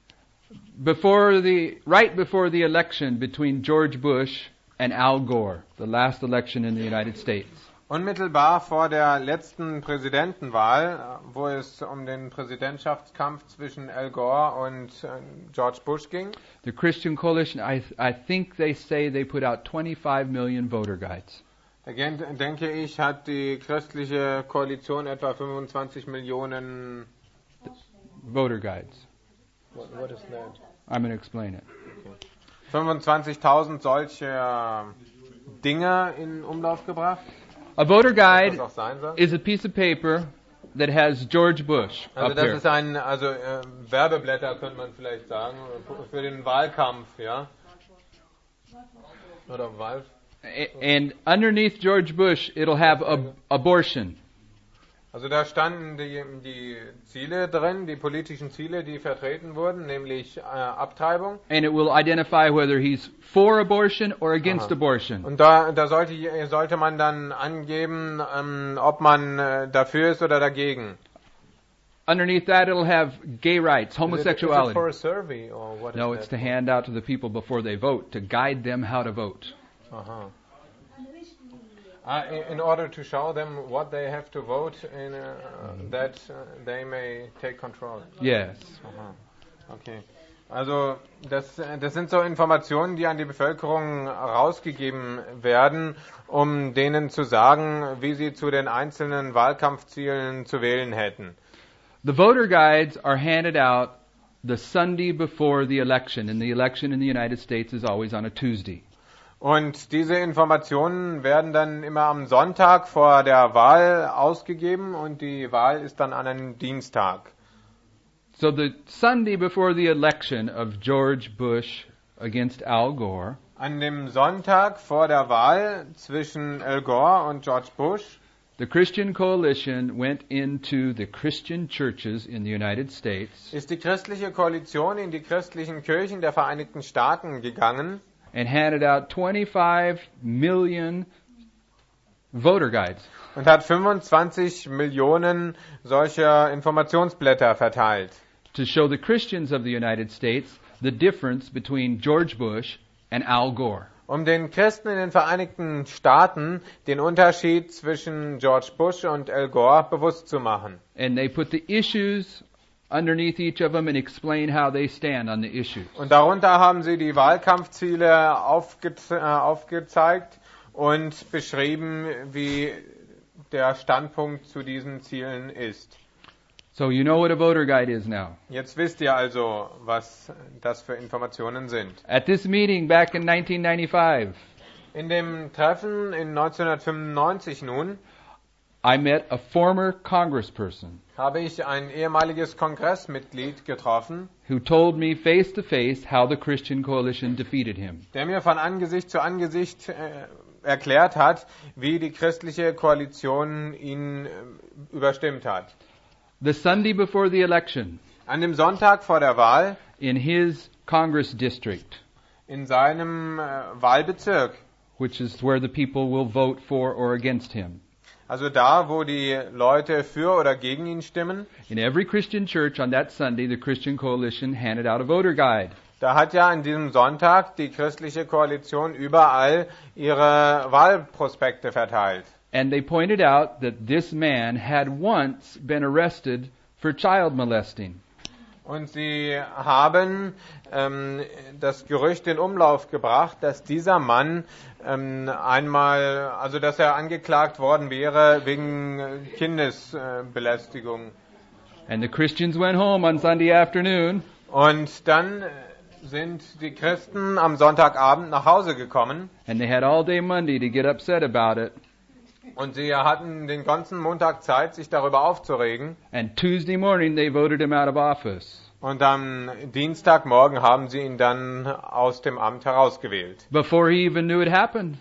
A: right before the election between George Bush and Al Gore, the last election in the United States,
B: unmittelbar vor der letzten Präsidentenwahl, wo es um den Präsidentschaftskampf zwischen Al Gore und George Bush ging,
A: the Christian Coalition, I think they say they put out 25 million voter guides.
B: da denke ich, hat die christliche Koalition etwa 25 Millionen
A: Voter guides.
B: What is that?
A: I'm going to explain it.
B: 25.000 solche Dinger in Umlauf gebracht.
A: A voter
B: Was
A: guide
B: das auch sein soll.
A: is a piece of paper that has George Bush
B: Also
A: up
B: das
A: here.
B: ist Werbeblätter, könnte man vielleicht sagen, für den Wahlkampf, ja? Oder Wahl.
A: And underneath George Bush, it'll have abortion.
B: Also da standen die Ziele drin, die politischen Ziele, die vertreten wurden, nämlich Abtreibung.
A: And it will identify whether he's for abortion or against
B: Aha.
A: abortion.
B: Und da sollte man dann angeben, ob man dafür ist oder dagegen.
A: Underneath that, it'll have gay rights,
B: Is it
A: homosexuality.
B: for a survey or what
A: No,
B: is
A: it's
B: that?
A: to hand out to the people before they vote, to guide them how to vote.
B: Aha. In order to show them what they have to vote in, that they may take control.
A: Yes.
B: Aha. Okay. Also das sind so Informationen, die an die Bevölkerung rausgegeben werden, um denen zu sagen, wie sie zu den einzelnen Wahlkampfzielen zu wählen hätten.
A: The voter guides are handed out the Sunday before the election, and the election in the United States is always on a Tuesday.
B: Und diese Informationen werden dann immer am Sonntag vor der Wahl ausgegeben und die Wahl ist dann an einem Dienstag.
A: So the Sunday before the election of George Bush against Al Gore,
B: An dem Sonntag vor der Wahl zwischen Al Gore und George Bush
A: the Christian Coalition went into the Christian churches in the United States
B: ist die christliche Koalition in die christlichen Kirchen der Vereinigten Staaten gegangen
A: and handed out 25 million voter guides.
B: und hat 25 Millionen solcher Informationsblätter verteilt,
A: To show the Christians of the United States the difference between George Bush and Al Gore.
B: um den Christen in den Vereinigten Staaten den Unterschied zwischen George Bush und Al Gore bewusst zu machen.
A: And they put the issues underneath each of them and explain how they stand on the issues.
B: Und darunter haben sie die Wahlkampfziele aufgezeigt und beschrieben, wie der Standpunkt zu diesen Zielen ist.
A: So you know what a voter guide is now.
B: Jetzt wisst ihr also, was das für Informationen sind.
A: At this meeting back in 1995,
B: In dem Treffen in 1995 nun
A: I met a former congressperson
B: habe ich ein ehemaliges Kongressmitglied getroffen,
A: who told me face to face how the Christian Coalition defeated him.
B: der mir von Angesicht zu Angesicht erklärt hat, wie die christliche Koalition ihn überstimmt hat.
A: The Sunday before the election,
B: An dem Sonntag vor der Wahl
A: in his Congress district,
B: in seinem Wahlbezirk,
A: which is where the people will vote for or against him.
B: also da, wo die Leute für oder gegen ihn stimmen,
A: In every Christian church on that Sunday, the Christian Coalition handed out a voter guide.
B: da hat ja an diesem Sonntag die christliche Koalition überall ihre Wahlprospekte verteilt.
A: And they pointed out that this man had once been arrested for child molesting.
B: Und sie haben das Gerücht in Umlauf gebracht, dass dieser Mann dass er angeklagt worden wäre wegen Kindesbelästigung.
A: And the Christians went home on Sunday afternoon
B: Und dann sind die Christen am Sonntagabend nach Hause gekommen
A: and they had all day Monday to get upset about it.
B: und sie hatten den ganzen Montag Zeit, sich darüber aufzuregen.
A: And Tuesday morning they voted him out of office.
B: Und am Dienstagmorgen haben sie ihn dann aus dem Amt herausgewählt.
A: Before he even knew it happened.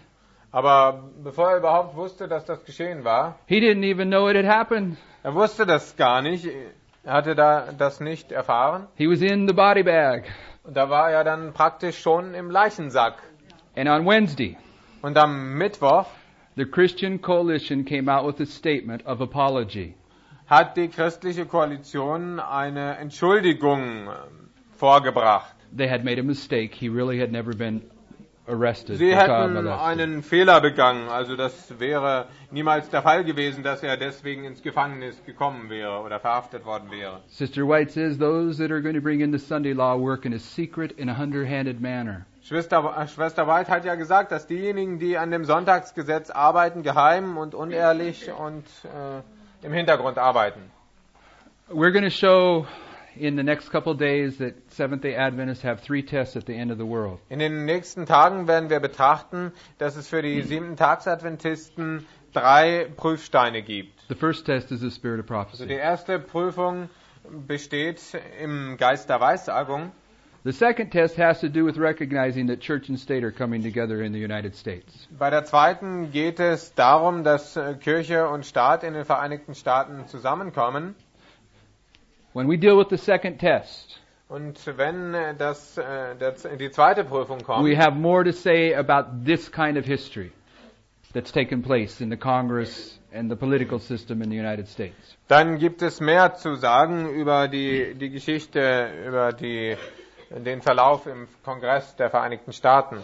B: Aber bevor er überhaupt wusste, dass das geschehen war,
A: he didn't even know it had happened.
B: er wusste das gar nicht, er hatte das nicht erfahren.
A: He was in the body bag.
B: Und da war er dann praktisch schon im Leichensack.
A: And on Wednesday,
B: Und am Mittwoch
A: the Christian Coalition came out with a statement of apology.
B: hat die christliche Koalition eine Entschuldigung vorgebracht.
A: They had made a mistake. He really had never been arrested.
B: Sie
A: or
B: hätten
A: molested.
B: einen Fehler begangen. Also das wäre niemals der Fall gewesen, dass er deswegen ins Gefängnis gekommen wäre oder verhaftet worden wäre.
A: Sister White says those that are going to bring in the Sunday law work in a secret and a underhanded manner.
B: Schwester White hat ja gesagt, dass diejenigen, die an dem Sonntagsgesetz arbeiten, geheim und unehrlich und im Hintergrund arbeiten.
A: We're going to show in the next couple days that Seventh-day Adventists have 3 tests at the end of the world.
B: In den nächsten Tagen werden wir betrachten, dass es für die 7-Tags-Adventisten 3 Prüfsteine gibt.
A: The first test is the spirit of
B: Also
A: prophecy.
B: die erste Prüfung besteht im Geist der Weissagung.
A: The second test has to do with recognizing that church and state are coming together in the United States.
B: Bei der zweiten geht es darum, dass Kirche und Staat in den Vereinigten Staaten zusammenkommen.
A: When we deal with the second test,
B: Und wenn die zweite Prüfung kommt,
A: we have more to say about this kind of history that's taken place in the Congress and the political system in the United States.
B: dann gibt es mehr zu sagen über die Geschichte, über den Verlauf im Kongress der Vereinigten Staaten.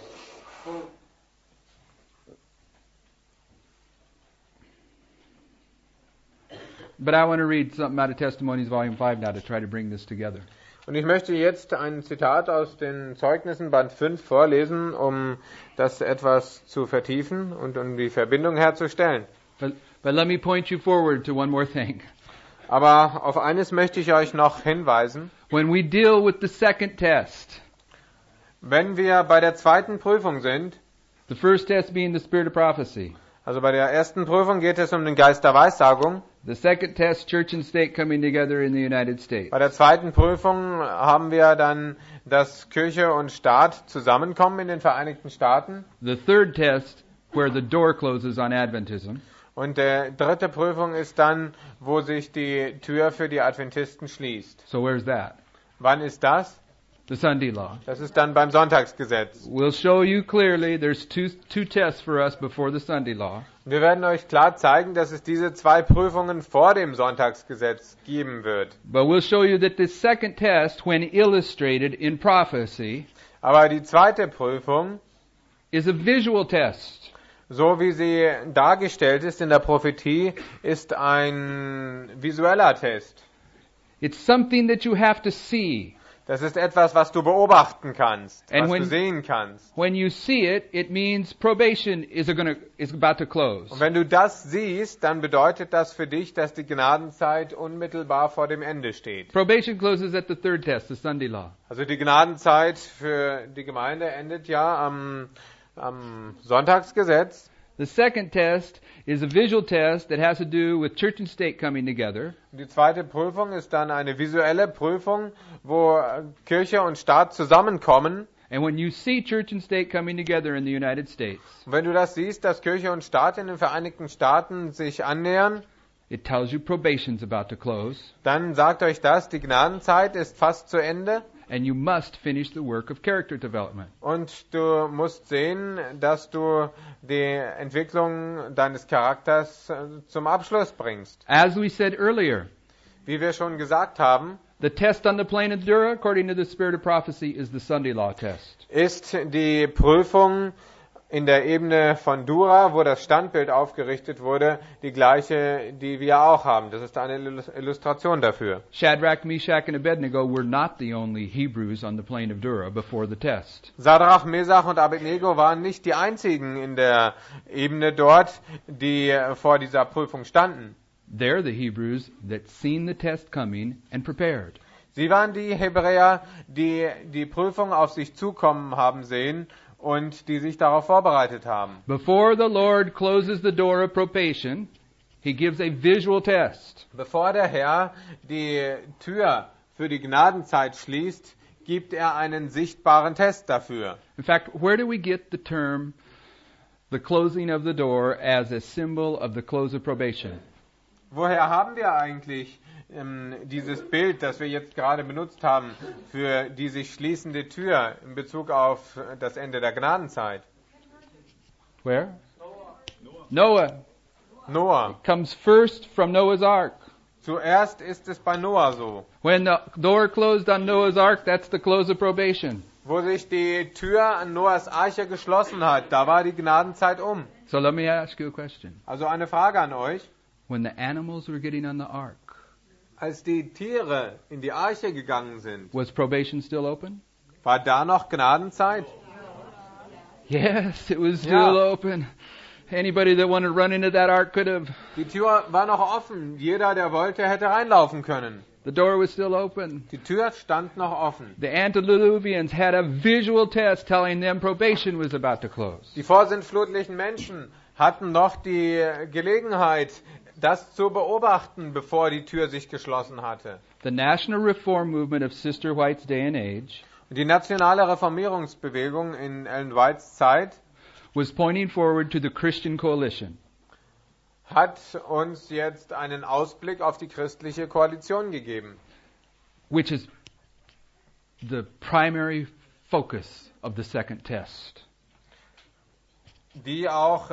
A: But I want to read something out of Testimonies Volume 5 now to try to bring this together.
B: Und ich möchte jetzt ein Zitat aus den Zeugnissen Band 5 vorlesen, um das etwas zu vertiefen und um die Verbindung herzustellen.
A: But let me point you forward to one more thing.
B: Aber auf eines möchte ich euch noch hinweisen.
A: When we deal with the second test,
B: Wenn wir bei der zweiten Prüfung sind,
A: the first test being the spirit of prophecy,
B: also bei der ersten Prüfung geht es um den Geist der Weissagung,
A: the second test, church and state coming together in the United States.
B: bei der zweiten Prüfung haben wir dann, dass Kirche und Staat zusammenkommen in den Vereinigten Staaten.
A: The third test, where the door closes on Adventism.
B: Und die dritte Prüfung ist dann, wo sich die Tür für die Adventisten schließt.
A: So where's that?
B: Wann ist das?
A: The Sunday law.
B: Das ist dann beim Sonntagsgesetz.
A: We'll show you clearly there's two tests for us before the Sunday law.
B: Wir werden euch klar zeigen, dass es diese 2 Prüfungen vor dem Sonntagsgesetz geben wird.
A: But we'll show you that the second test, when illustrated in prophecy,
B: Aber die zweite Prüfung,
A: is a visual test.
B: so wie sie dargestellt ist in der Prophetie, ist ein visueller Test.
A: It's something that you have to see.
B: Das ist etwas, was du beobachten kannst,
A: And
B: was du sehen kannst.
A: When you see it, it means probation is about to close.
B: Und wenn du das siehst, dann bedeutet das für dich, dass die Gnadenzeit unmittelbar vor dem Ende steht.
A: Probation closes at the third test, the Sunday law.
B: Also die Gnadenzeit für die Gemeinde endet ja am Sonntagsgesetz.
A: The second test is a visual test that has to do with church and state coming together.
B: Die zweite Prüfung ist dann eine visuelle Prüfung, wo Kirche und Staat zusammenkommen.
A: And when you see church and state coming together in the United States,
B: Und wenn du das siehst, dass Kirche und Staat in den Vereinigten Staaten sich annähern,
A: it tells you probation's about to close,
B: dann sagt euch das, die Gnadenzeit ist fast zu Ende.
A: and you must finish the work of character development.
B: Und du musst sehen, dass du die Entwicklung deines Charakters zum Abschluss bringst.
A: As we said earlier,
B: Wie wir schon gesagt haben,
A: the test on the plain of Dura, according to the spirit of prophecy, is the Sunday law test.
B: ist die Prüfung in der Ebene von Dura, wo das Standbild aufgerichtet wurde, die gleiche, die wir auch haben. Das ist eine Illustration dafür.
A: Shadrach, Meshach, and Abednego were not the only Hebrews on the plain of Dura before the test.
B: Sadrach, Mesach und Abednego waren nicht die einzigen in der Ebene dort, die vor dieser Prüfung standen.
A: They're the Hebrews that seen the test coming and prepared.
B: Sie waren die Hebräer, die die Prüfung auf sich zukommen haben sehen und die sich darauf vorbereitet haben.
A: Before the Lord closes the door of probation, He gives a visual test.
B: Bevor der Herr die Tür für die Gnadenzeit schließt, gibt er einen sichtbaren Test dafür.
A: In fact, where do we get the term the closing of the door as a symbol of the close of probation?
B: Woher haben wir eigentlich dieses Bild, das wir jetzt gerade benutzt haben, für die sich schließende Tür in Bezug auf das Ende der Gnadenzeit?
A: Where? Noah.
B: Noah.
A: Comes first from Noah's Ark.
B: Zuerst ist es bei Noah so.
A: When the door closed on Noah's Ark, that's the close of probation.
B: Wo sich die Tür an Noahs Arche geschlossen hat, da war die Gnadenzeit um.
A: So let me ask you a question.
B: Also eine Frage an euch.
A: When the animals were getting on the ark,
B: Als die Tiere in die Arche gegangen sind,
A: was probation still open?
B: war da noch Gnadenzeit?
A: Yes, it was still
B: Yeah.
A: open. Anybody that wanted to run into that ark could have.
B: Die Tür war noch offen. Jeder, der wollte, hätte reinlaufen können.
A: The door was still open.
B: Die Tür stand noch offen.
A: The antediluvians had a visual test telling them probation was about to close.
B: Die vorsintflutlichen Menschen hatten noch die Gelegenheit, das zu beobachten, bevor die Tür sich geschlossen hatte.
A: The national reform movement of Sister White's day and age
B: Die nationale Reformierungsbewegung in Ellen Whites Zeit
A: was pointing forward to the Christian coalition.
B: hat uns jetzt einen Ausblick auf die christliche Koalition gegeben,
A: Which is the primary focus of the second test.
B: die auch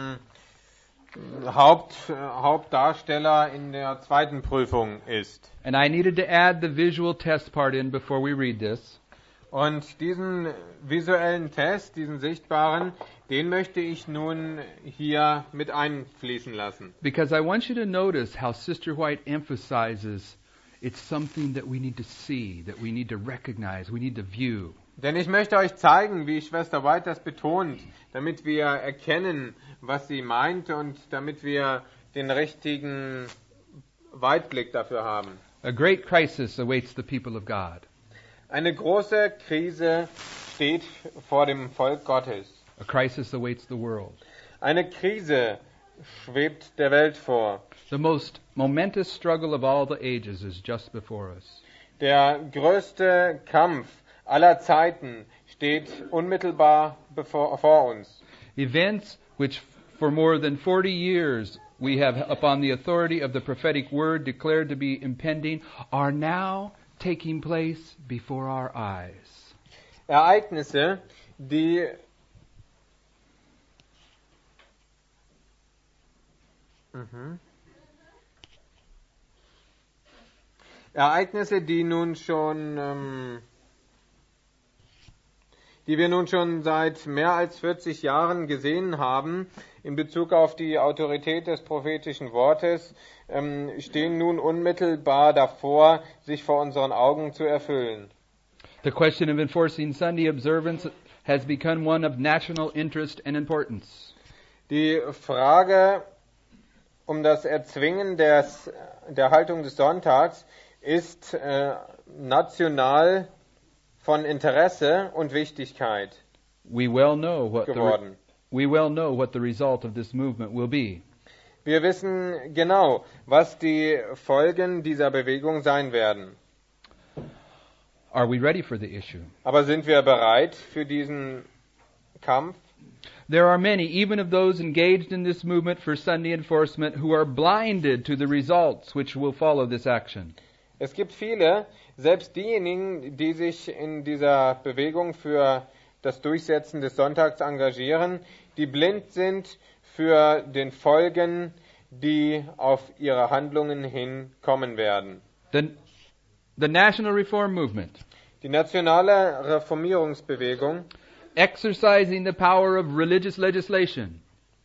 B: Hauptdarsteller in der zweiten Prüfung ist.
A: And I needed to add the visual test part in before we read this,
B: Und diesen visuellen Test, diesen sichtbaren, den möchte ich nun hier mit einfließen lassen.
A: because I want you to notice how Sister White emphasizes it's something that we need to see, that we need to recognize, we need to view.
B: Denn ich möchte euch zeigen, wie Schwester White das betont, damit wir erkennen, was sie meint und damit wir den richtigen Weitblick dafür haben.
A: A great crisis awaits the people of God.
B: Eine große Krise steht vor dem Volk Gottes.
A: A crisis awaits the world.
B: Eine Krise schwebt der Welt vor.
A: The most momentous struggle of all the ages is just before us.
B: Der größte Kampf aller Zeiten steht unmittelbar vor uns.
A: Events which for more than 40 years we have, upon the authority of the prophetic word, declared to be impending, are now taking place before our eyes.
B: Ereignisse, die die wir nun schon seit mehr als 40 Jahren gesehen haben, in Bezug auf die Autorität des prophetischen Wortes, stehen nun unmittelbar davor, sich vor unseren Augen zu erfüllen.
A: The question of enforcing Sunday observance has become one of national interest and importance.
B: Die Frage um das Erzwingen der Haltung des Sonntags ist national von Interesse und Wichtigkeit
A: We well know
B: geworden.
A: what the result of this movement will be.
B: Wir wissen genau, was die Folgen dieser Bewegung sein werden.
A: Are we ready for the issue?
B: Aber sind wir bereit für diesen Kampf?
A: There are many, even of those engaged in this movement for Sunday enforcement, who are blinded to the results which will follow this action.
B: Es gibt viele, selbst diejenigen, die sich in dieser Bewegung für das Durchsetzen des Sonntags engagieren, die blind sind für den Folgen, die auf ihre Handlungen hin kommen werden.
A: The National Reform Movement,
B: Die nationale Reformierungsbewegung,
A: exercising the power of religious legislation,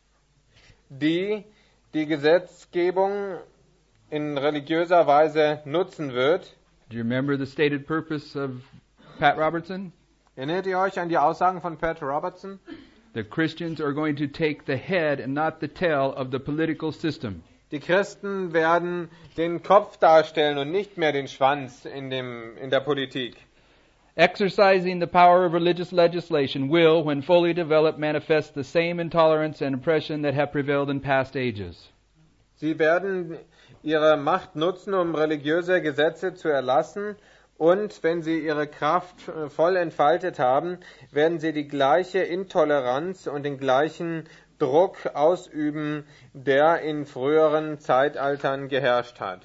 B: die Gesetzgebung in religiöser Weise nutzen wird.
A: do you remember the stated purpose of Pat Robertson?
B: Erinnert ihr euch an die Aussagen von Pat Robertson?
A: The Christians are going to take the head and not the tail of the political system.
B: Die Christen werden den Kopf darstellen und nicht mehr den Schwanz in der Politik.
A: Exercising the power of religious legislation will, when fully developed, manifest the same intolerance and oppression that have prevailed in past ages.
B: Sie werden ihre Macht nutzen, um religiöse Gesetze zu erlassen Und wenn sie ihre Kraft voll entfaltet haben, werden sie die gleiche Intoleranz und den gleichen Druck ausüben, der in früheren Zeitaltern geherrscht hat.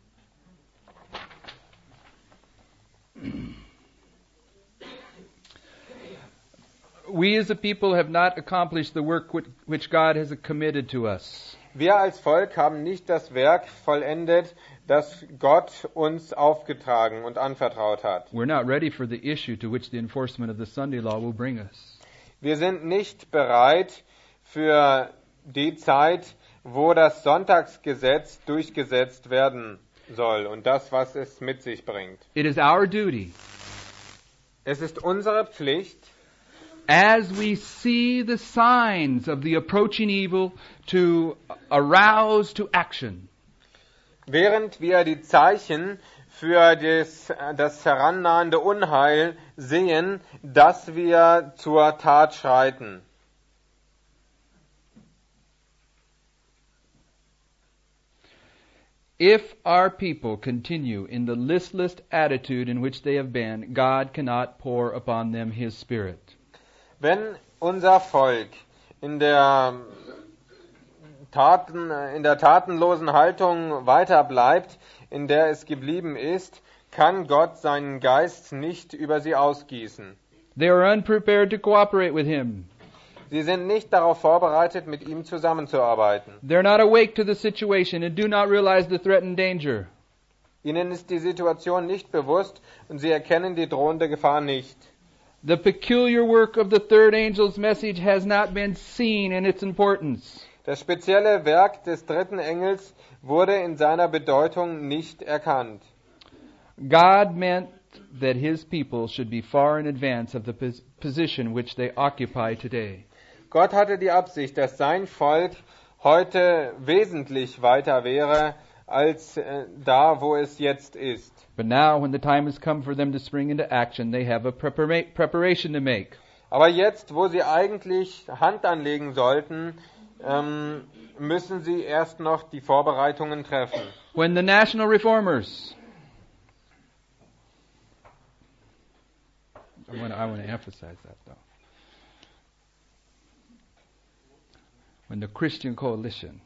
A: We as a people have not accomplished the work which God has committed to us.
B: Wir als Volk haben nicht das Werk vollendet, das Gott uns aufgetragen und anvertraut hat.
A: We're not ready for the issue to which the enforcement of the Sunday law will bring us.
B: Wir sind nicht bereit für die Zeit, wo das Sonntagsgesetz durchgesetzt werden soll und das, was es mit sich bringt.
A: It is our duty,
B: Es ist unsere Pflicht,
A: as we see the signs of the approaching evil, to arouse to action.
B: während wir die Zeichen für das herannahende Unheil sehen, dass wir zur Tat schreiten.
A: If our people continue in the listless attitude in which they have been, God cannot pour upon them His Spirit.
B: Wenn unser Volk in der tatenlosen Haltung weiter bleibt, in der es geblieben ist, kann Gott seinen Geist nicht über sie ausgießen.
A: They are unprepared to cooperate with Him.
B: Sie sind nicht darauf vorbereitet, mit ihm zusammenzuarbeiten.
A: They're not awake to the situation and do not realize the threatened danger.
B: Ihnen ist die Situation nicht bewusst und sie erkennen die drohende Gefahr nicht.
A: The peculiar work of the third angel's message has not been seen in its importance.
B: Das spezielle Werk des dritten Engels wurde in seiner Bedeutung nicht erkannt.
A: God meant that His people should be far in advance of the position which they occupy today.
B: Gott hatte die Absicht, dass sein Volk heute wesentlich weiter wäre als da, wo es jetzt ist.
A: But now, when the time has come for them to spring into action, they have a preparation to make.
B: Aber jetzt, wo sie eigentlich Hand anlegen sollten, müssen sie erst noch die Vorbereitungen treffen.
A: When the national reformers, I want to emphasize that though. When the Christian coalition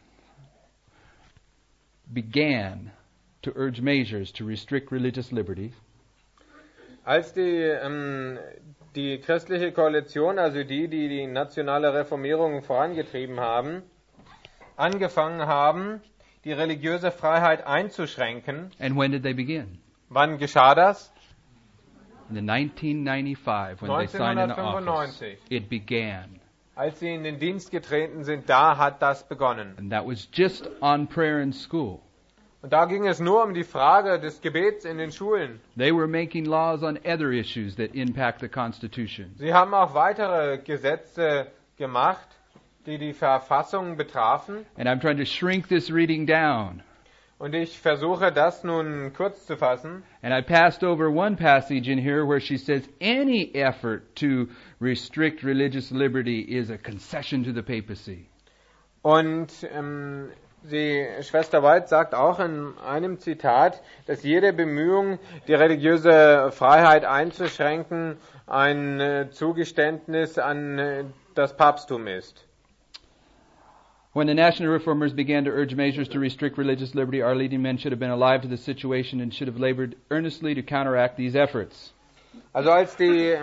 A: began to urge measures to restrict religious liberty,
B: Als die christliche Koalition, also die nationale Reformierung vorangetrieben haben, angefangen haben, die religiöse Freiheit einzuschränken.
A: and when did they begin?
B: Wann geschah das?
A: In 1995, when they signed into office,
B: 1995.
A: it began.
B: Als sie in den Dienst getreten sind, da hat das begonnen.
A: And that was just on prayer in school.
B: Und da ging es nur um die Frage des Gebets in den Schulen.
A: They were making laws on other issues that impact the Constitution.
B: Sie haben auch weitere Gesetze gemacht, die die Verfassung betrafen.
A: And I'm trying to shrink this reading down.
B: Und ich versuche, das nun kurz zu fassen.
A: And I passed over one passage in here where she says any effort to restrict religious liberty is a concession to the papacy.
B: Und die Schwester White sagt auch in einem Zitat, dass jede Bemühung, die religiöse Freiheit einzuschränken, ein Zugeständnis an das Papsttum ist.
A: When the national reformers began to urge measures to restrict religious liberty, our leading men should have been alive to the situation and should have labored earnestly to counteract these efforts.
B: Also als die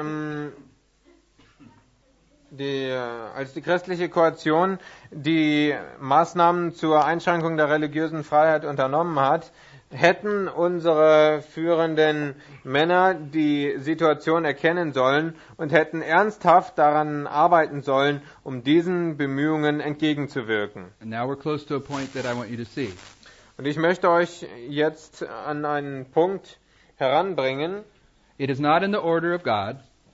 B: christliche Koalition die Maßnahmen zur Einschränkung der religiösen Freiheit unternommen hat, hätten unsere führenden Männer die Situation erkennen sollen und hätten ernsthaft daran arbeiten sollen, um diesen Bemühungen entgegenzuwirken.
A: And now we're close to a point that I want you to see.
B: Und ich möchte euch jetzt an einen Punkt heranbringen.
A: It is not in the order of God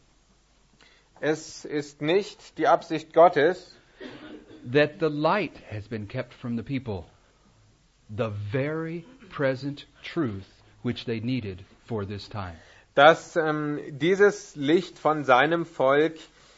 B: Es ist nicht die Absicht Gottes,
A: that the light has been kept from the people, the very present truth which they needed for this time.
B: dass dieses Licht von seinem Volk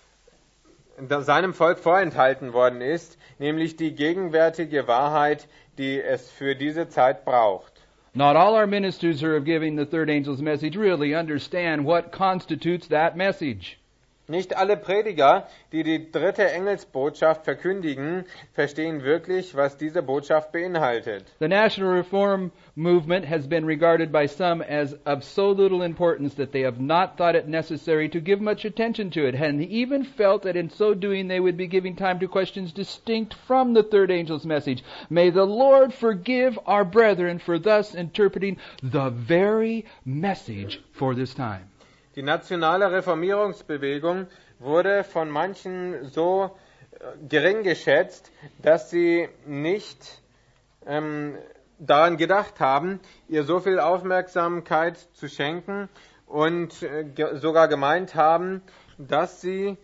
B: vorenthalten worden ist, nämlich die gegenwärtige Wahrheit, die es für diese Zeit braucht.
A: Not all our ministers who are giving the third angel's message really understand what constitutes that message.
B: Nicht alle Prediger, die die dritte Engelsbotschaft verkündigen, verstehen wirklich, was diese Botschaft beinhaltet.
A: The National Reform Movement has been regarded by some as of so little importance that they have not thought it necessary to give much attention to it, and even felt that in so doing they would be giving time to questions distinct from the third angel's message. May the Lord forgive our brethren for thus interpreting the very message for this time.
B: Die nationale Reformierungsbewegung wurde von manchen so gering geschätzt, dass sie nicht daran gedacht haben, ihr so viel Aufmerksamkeit zu schenken und sogar gemeint haben, dass sie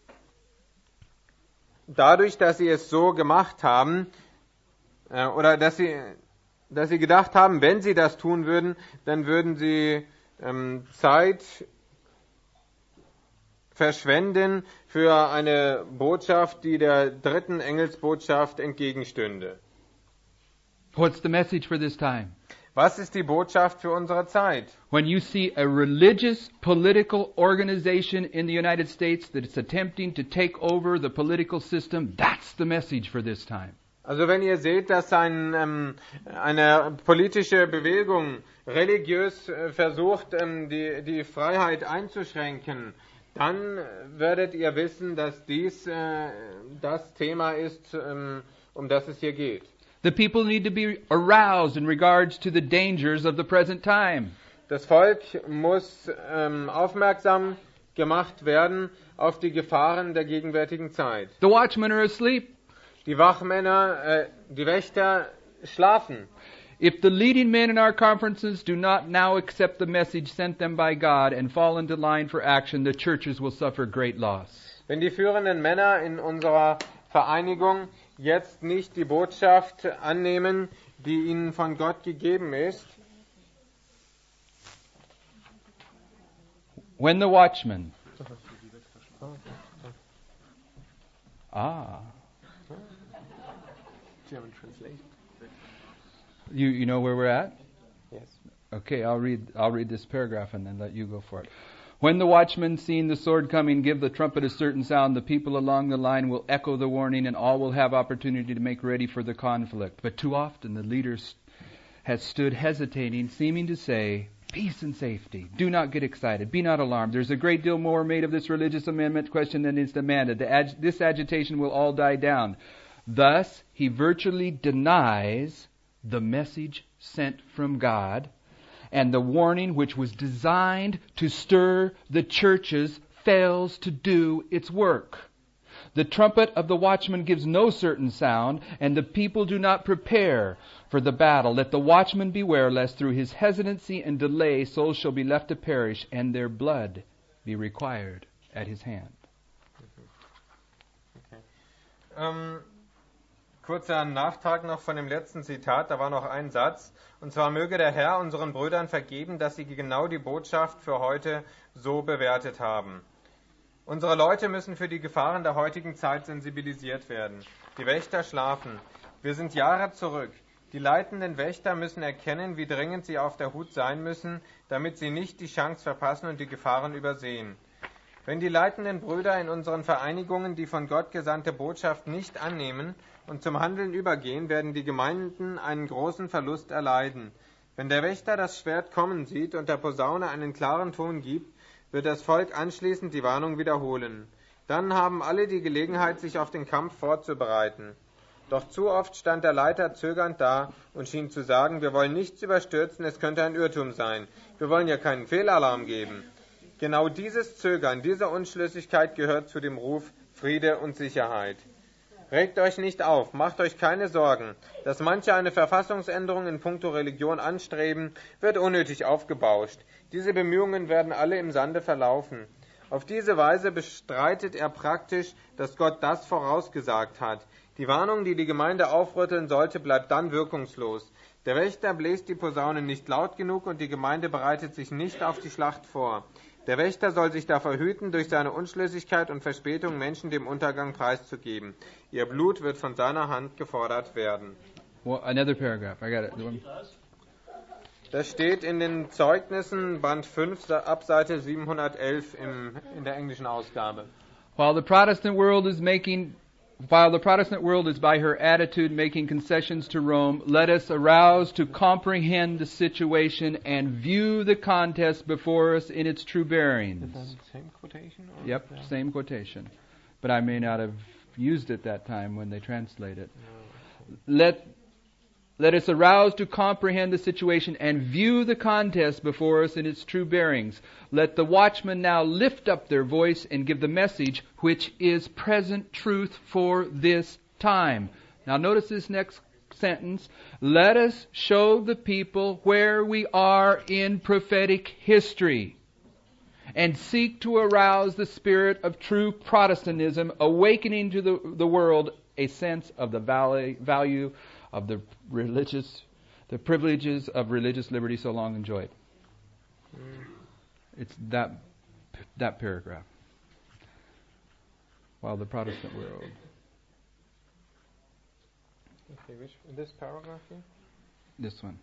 B: dadurch, dass sie es so gemacht haben, oder dass sie gedacht haben, wenn sie das tun würden, dann würden sie Zeit verschwenden für eine Botschaft, die der dritten Engelsbotschaft entgegenstünde.
A: What's the message for this time?
B: Was ist die Botschaft für unsere Zeit?
A: When you see a religious political organization in the United States that is attempting to take over the political system, that's the message for this time.
B: Also wenn ihr seht, dass eine politische Bewegung religiös versucht, die Freiheit einzuschränken, dann werdet ihr wissen, dass dies das Thema ist, um das es hier geht.
A: The people need to be aroused in regards to the dangers of the present time.
B: Das Volk muss aufmerksam gemacht werden auf die Gefahren der gegenwärtigen Zeit.
A: The watchmen are asleep.
B: Die Wachmänner, die Wächter schlafen.
A: If the leading men in our conferences do not now accept the message sent them by God and fall into line for action, the churches will suffer great loss.
B: Wenn die führenden Männer in unserer Vereinigung jetzt nicht die Botschaft annehmen, die ihnen von Gott gegeben ist,
A: when the watchmen
B: German translation.
A: You know where we're at?
B: Yes.
A: Okay, I'll read this paragraph and then let you go for it. When the watchmen, seeing the sword coming, give the trumpet a certain sound, the people along the line will echo the warning, and all will have opportunity to make ready for the conflict. But too often the leader has stood hesitating, seeming to say, peace and safety. Do not get excited. Be not alarmed. There's a great deal more made of this religious amendment question than is demanded. This agitation will all die down. Thus, he virtually denies the message sent from God, and the warning which was designed to stir the churches fails to do its work. The trumpet of the watchman gives no certain sound, and the people do not prepare for the battle. Let the watchman beware lest through his hesitancy and delay souls shall be left to perish, and their blood be required at his hand.
B: Okay. Kurzer Nachtrag noch von dem letzten Zitat, da war noch ein Satz. Und zwar möge der Herr unseren Brüdern vergeben, dass sie genau die Botschaft für heute so bewertet haben. Unsere Leute müssen für die Gefahren der heutigen Zeit sensibilisiert werden. Die Wächter schlafen. Wir sind Jahre zurück. Die leitenden Wächter müssen erkennen, wie dringend sie auf der Hut sein müssen, damit sie nicht die Chance verpassen und die Gefahren übersehen. Wenn die leitenden Brüder in unseren Vereinigungen die von Gott gesandte Botschaft nicht annehmen und zum Handeln übergehen, werden die Gemeinden einen großen Verlust erleiden. Wenn der Wächter das Schwert kommen sieht und der Posaune einen klaren Ton gibt, wird das Volk anschließend die Warnung wiederholen. Dann haben alle die Gelegenheit, sich auf den Kampf vorzubereiten. Doch zu oft stand der Leiter zögernd da und schien zu sagen, wir wollen nichts überstürzen, es könnte ein Irrtum sein. Wir wollen ja keinen Fehlalarm geben. Genau dieses Zögern, diese Unschlüssigkeit gehört zu dem Ruf Friede und Sicherheit. Regt euch nicht auf, macht euch keine Sorgen. Dass manche eine Verfassungsänderung in puncto Religion anstreben, wird unnötig aufgebauscht. Diese Bemühungen werden alle im Sande verlaufen. Auf diese Weise bestreitet er praktisch, dass Gott das vorausgesagt hat. Die Warnung, die die Gemeinde aufrütteln sollte, bleibt dann wirkungslos. Der Wächter bläst die Posaune nicht laut genug und die Gemeinde bereitet sich nicht auf die Schlacht vor. Der Wächter soll sich davor hüten, durch seine Unschlüssigkeit und Verspätung Menschen dem Untergang preiszugeben. Ihr Blut wird von seiner Hand gefordert werden.
A: Well, another paragraph. I got it.
B: Das steht in den Zeugnissen, Band 5, ab Seite 711 in der englischen Ausgabe.
A: While the Protestant world is by her attitude making concessions to Rome, let us arouse to comprehend the situation and view the contest before us in its true bearings.
B: Same quotation?
A: Yep, same quotation. But I may not have used it that time when they translate it. Let us arouse to comprehend the situation and view the contest before us in its true bearings. Let the watchmen now lift up their voice and give the message which is present truth for this time. Now notice this next sentence. Let us show the people where we are in prophetic history and seek to arouse the spirit of true Protestantism, awakening to the world a sense of the value of the privileges of religious liberty so long enjoyed. It's that paragraph. While the Protestant world.
B: Okay, this paragraph here?
A: This one.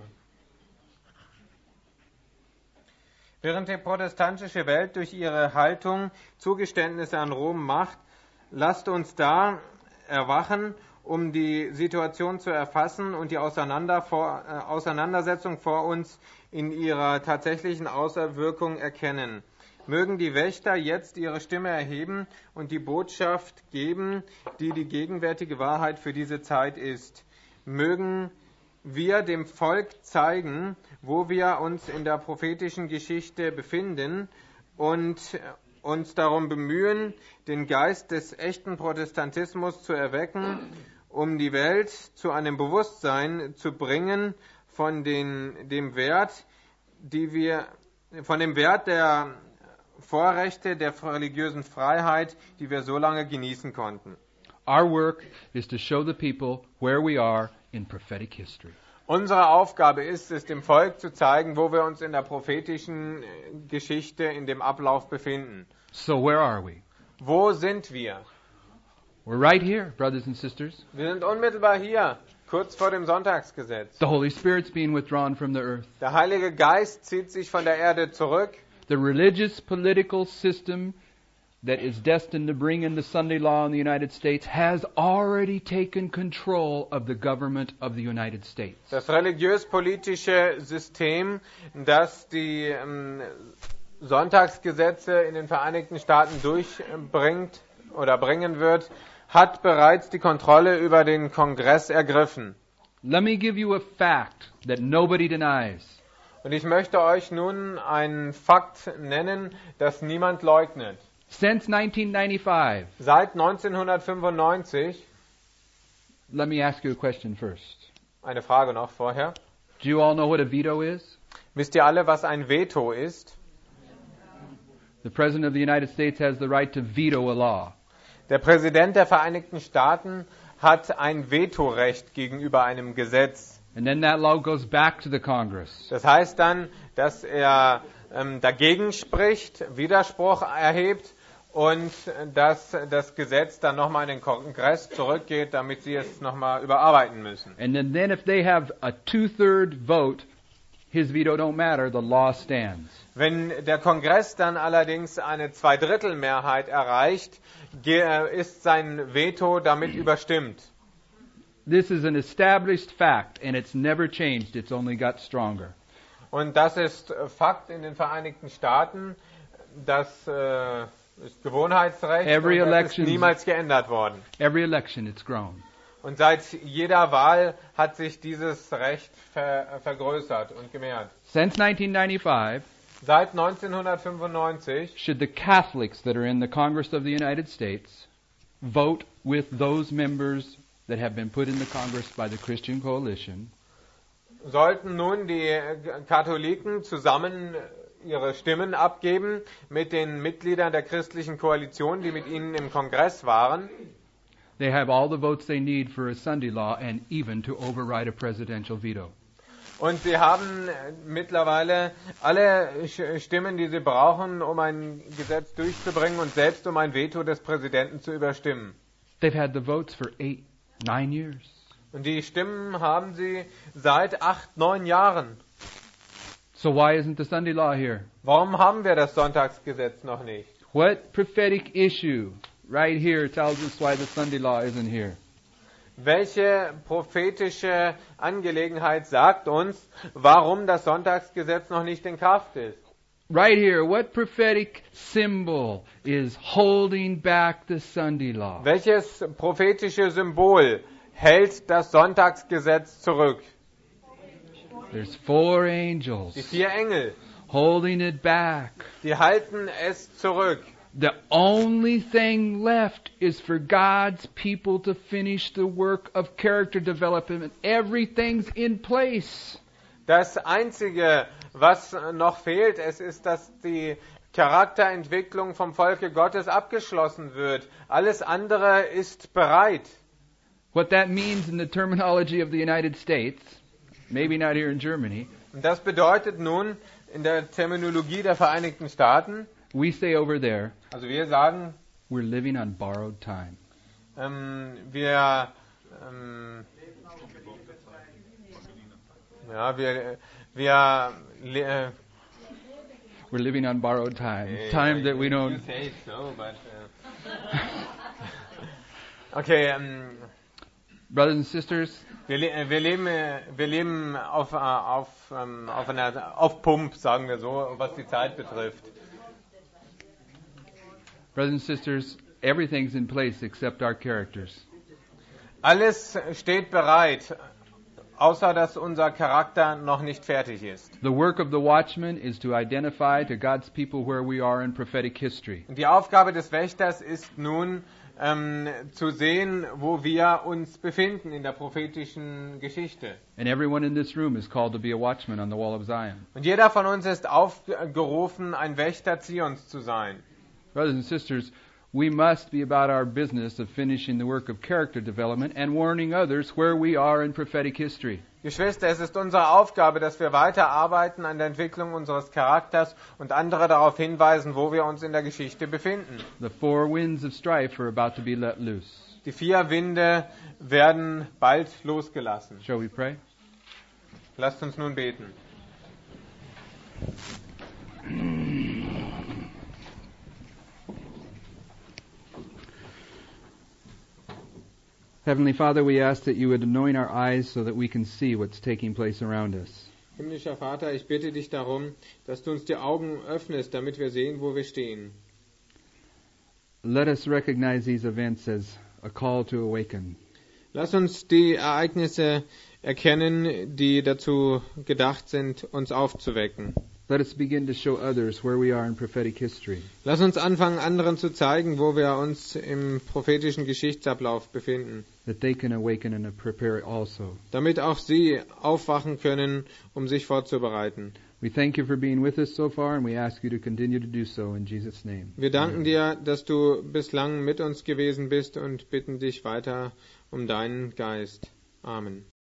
B: Während die protestantische Welt durch ihre Haltung Zugeständnisse an Rom macht, lasst uns da erwachen, um die Situation zu erfassen und die Auseinandersetzung vor uns in ihrer tatsächlichen Auswirkung erkennen. Mögen die Wächter jetzt ihre Stimme erheben und die Botschaft geben, die die gegenwärtige Wahrheit für diese Zeit ist. Mögen wir dem Volk zeigen, wo wir uns in der prophetischen Geschichte befinden und uns darum bemühen, den Geist des echten Protestantismus zu erwecken, um die Welt zu einem Bewusstsein zu bringen von dem Wert der Vorrechte der religiösen Freiheit, die wir so lange genießen konnten.
A: Our work is to show the people where we are in prophetic history.
B: Unsere Aufgabe ist es, dem Volk zu zeigen, wo wir uns in der prophetischen Geschichte, in dem Ablauf befinden.
A: So where are we?
B: Wo sind wir?
A: We're right here, brothers and sisters.
B: Wir sind unmittelbar hier, kurz vor dem Sonntagsgesetz.
A: The Holy Spirit's being withdrawn from the earth.
B: Der Heilige Geist zieht sich von der Erde zurück.
A: The religious political system that is destined to bring in the Sunday law in the United States has already taken control of the government of the United States.
B: Das religiös-politische System, das die Sonntagsgesetze in den Vereinigten Staaten durchbringt oder bringen wird, hat bereits die Kontrolle über den Kongress ergriffen.
A: Let me give you a fact that nobody denies.
B: Und ich möchte euch nun einen Fakt nennen, das niemand leugnet.
A: Since 1995,
B: Seit 1995,
A: let me ask you a question first.
B: eine Frage noch vorher.
A: Do you all know what a veto is?
B: Wisst ihr alle, was ein Veto ist?
A: The President of the United States has the right to veto a law.
B: Der Präsident der Vereinigten Staaten hat ein Vetorecht gegenüber einem Gesetz.
A: And then that law goes back to the Congress.
B: Das heißt dann, dass er dagegen spricht, Widerspruch erhebt und dass das Gesetz dann nochmal in den Kongress zurückgeht, damit sie es nochmal überarbeiten müssen.
A: And then if they have a 2/3 vote, his veto don't matter, the law stands.
B: Wenn der Kongress dann allerdings eine Zweidrittelmehrheit erreicht, ist sein Veto damit überstimmt.
A: This is an established fact, and it's never changed. It's only got stronger.
B: Und das ist Fakt in den Vereinigten Staaten. Das ist Gewohnheitsrecht
A: Every
B: und das ist
A: election-
B: niemals geändert worden.
A: Every election, it's grown.
B: Und seit jeder Wahl hat sich dieses Recht vergrößert und gemehrt.
A: Since 1995,
B: Seit 1995
A: should the Catholics that are in the Congress of the United States vote with those members that have been put in the Congress by the Christian Coalition,
B: sollten nun die Katholiken zusammen ihre Stimmen abgeben mit den Mitgliedern der christlichen Koalition, die mit ihnen im Kongress waren.
A: they have all the votes they need for a Sunday law and even to override a presidential veto.
B: Und sie haben mittlerweile alle Stimmen, die sie brauchen, um ein Gesetz durchzubringen und selbst um ein Veto des Präsidenten zu überstimmen.
A: They've had the votes for 8, 9 years.
B: Und die Stimmen haben sie seit 8, 9 Jahren.
A: So why isn't the Sunday law here?
B: Warum haben wir das Sonntagsgesetz noch nicht?
A: What prophetic issue right here tells us why the Sunday law isn't here?
B: Welche prophetische Angelegenheit sagt uns, warum das Sonntagsgesetz noch nicht in Kraft ist?
A: Right here, what prophetic symbol is holding back the Sunday law?
B: Welches prophetische Symbol hält das Sonntagsgesetz zurück?
A: There's 4
B: Die
A: angels
B: 4 Engel,
A: holding it back.
B: die halten es zurück.
A: The only thing left is for God's people to finish the work of character development. Everything's in place.
B: Das Einzige, was noch fehlt, es ist, dass die Charakterentwicklung vom Volke Gottes abgeschlossen wird. Alles andere ist bereit.
A: What that means in the terminology of the United States, maybe not here in Germany,
B: Und das bedeutet nun in der Terminologie der Vereinigten Staaten,
A: we say over there,
B: also wir sagen,
A: we're living on borrowed time.
B: wir
A: We're living on borrowed time. Time that we don't...
B: say so, but, okay,
A: Brothers and sisters,
B: wir leben auf Pump, sagen wir so, was die Zeit betrifft.
A: brothers and sisters, everything's in place except our characters.
B: Alles steht bereit, außer dass unser Charakter noch nicht fertig ist.
A: The work of the watchman is to identify to God's people where we are in prophetic history.
B: Und die Aufgabe des Wächters ist nun, zu sehen, wo wir uns befinden in der prophetischen Geschichte.
A: And everyone in this room is called to be a watchman on the wall of Zion.
B: Und jeder von uns ist aufgerufen, ein Wächter Zions zu sein.
A: Brothers and sisters, we must be about our business of finishing the work of character development and warning others where we are in prophetic history.
B: Geschwister, es ist unsere Aufgabe, dass wir weiterarbeiten an der Entwicklung unseres Charakters und andere darauf hinweisen, wo wir uns in der Geschichte befinden.
A: The 4 winds of strife are about to be let loose.
B: Die 4 Winde werden bald losgelassen.
A: Shall we pray?
B: Lasst uns nun beten.
A: Heavenly Father, we ask that you would anoint our eyes so that we can see what's taking place around us.
B: Himmlischer Vater, ich bitte dich darum, dass du uns die Augen öffnest, damit wir sehen, wo wir stehen.
A: Let us recognize these events as a call to awaken.
B: Lass uns die Ereignisse erkennen, die dazu gedacht sind, uns aufzuwecken.
A: Let us begin to show others where we are in prophetic history.
B: Lass uns anfangen, anderen zu zeigen, wo wir uns im prophetischen Geschichtsablauf befinden,
A: That they can awaken and prepare also.
B: damit auch sie aufwachen können, um sich vorzubereiten.
A: We thank you for being with us so far and we ask you to continue to do so in Jesus' name.
B: Wir danken dir, dass du bislang mit uns gewesen bist und bitten dich weiter um deinen Geist. Amen.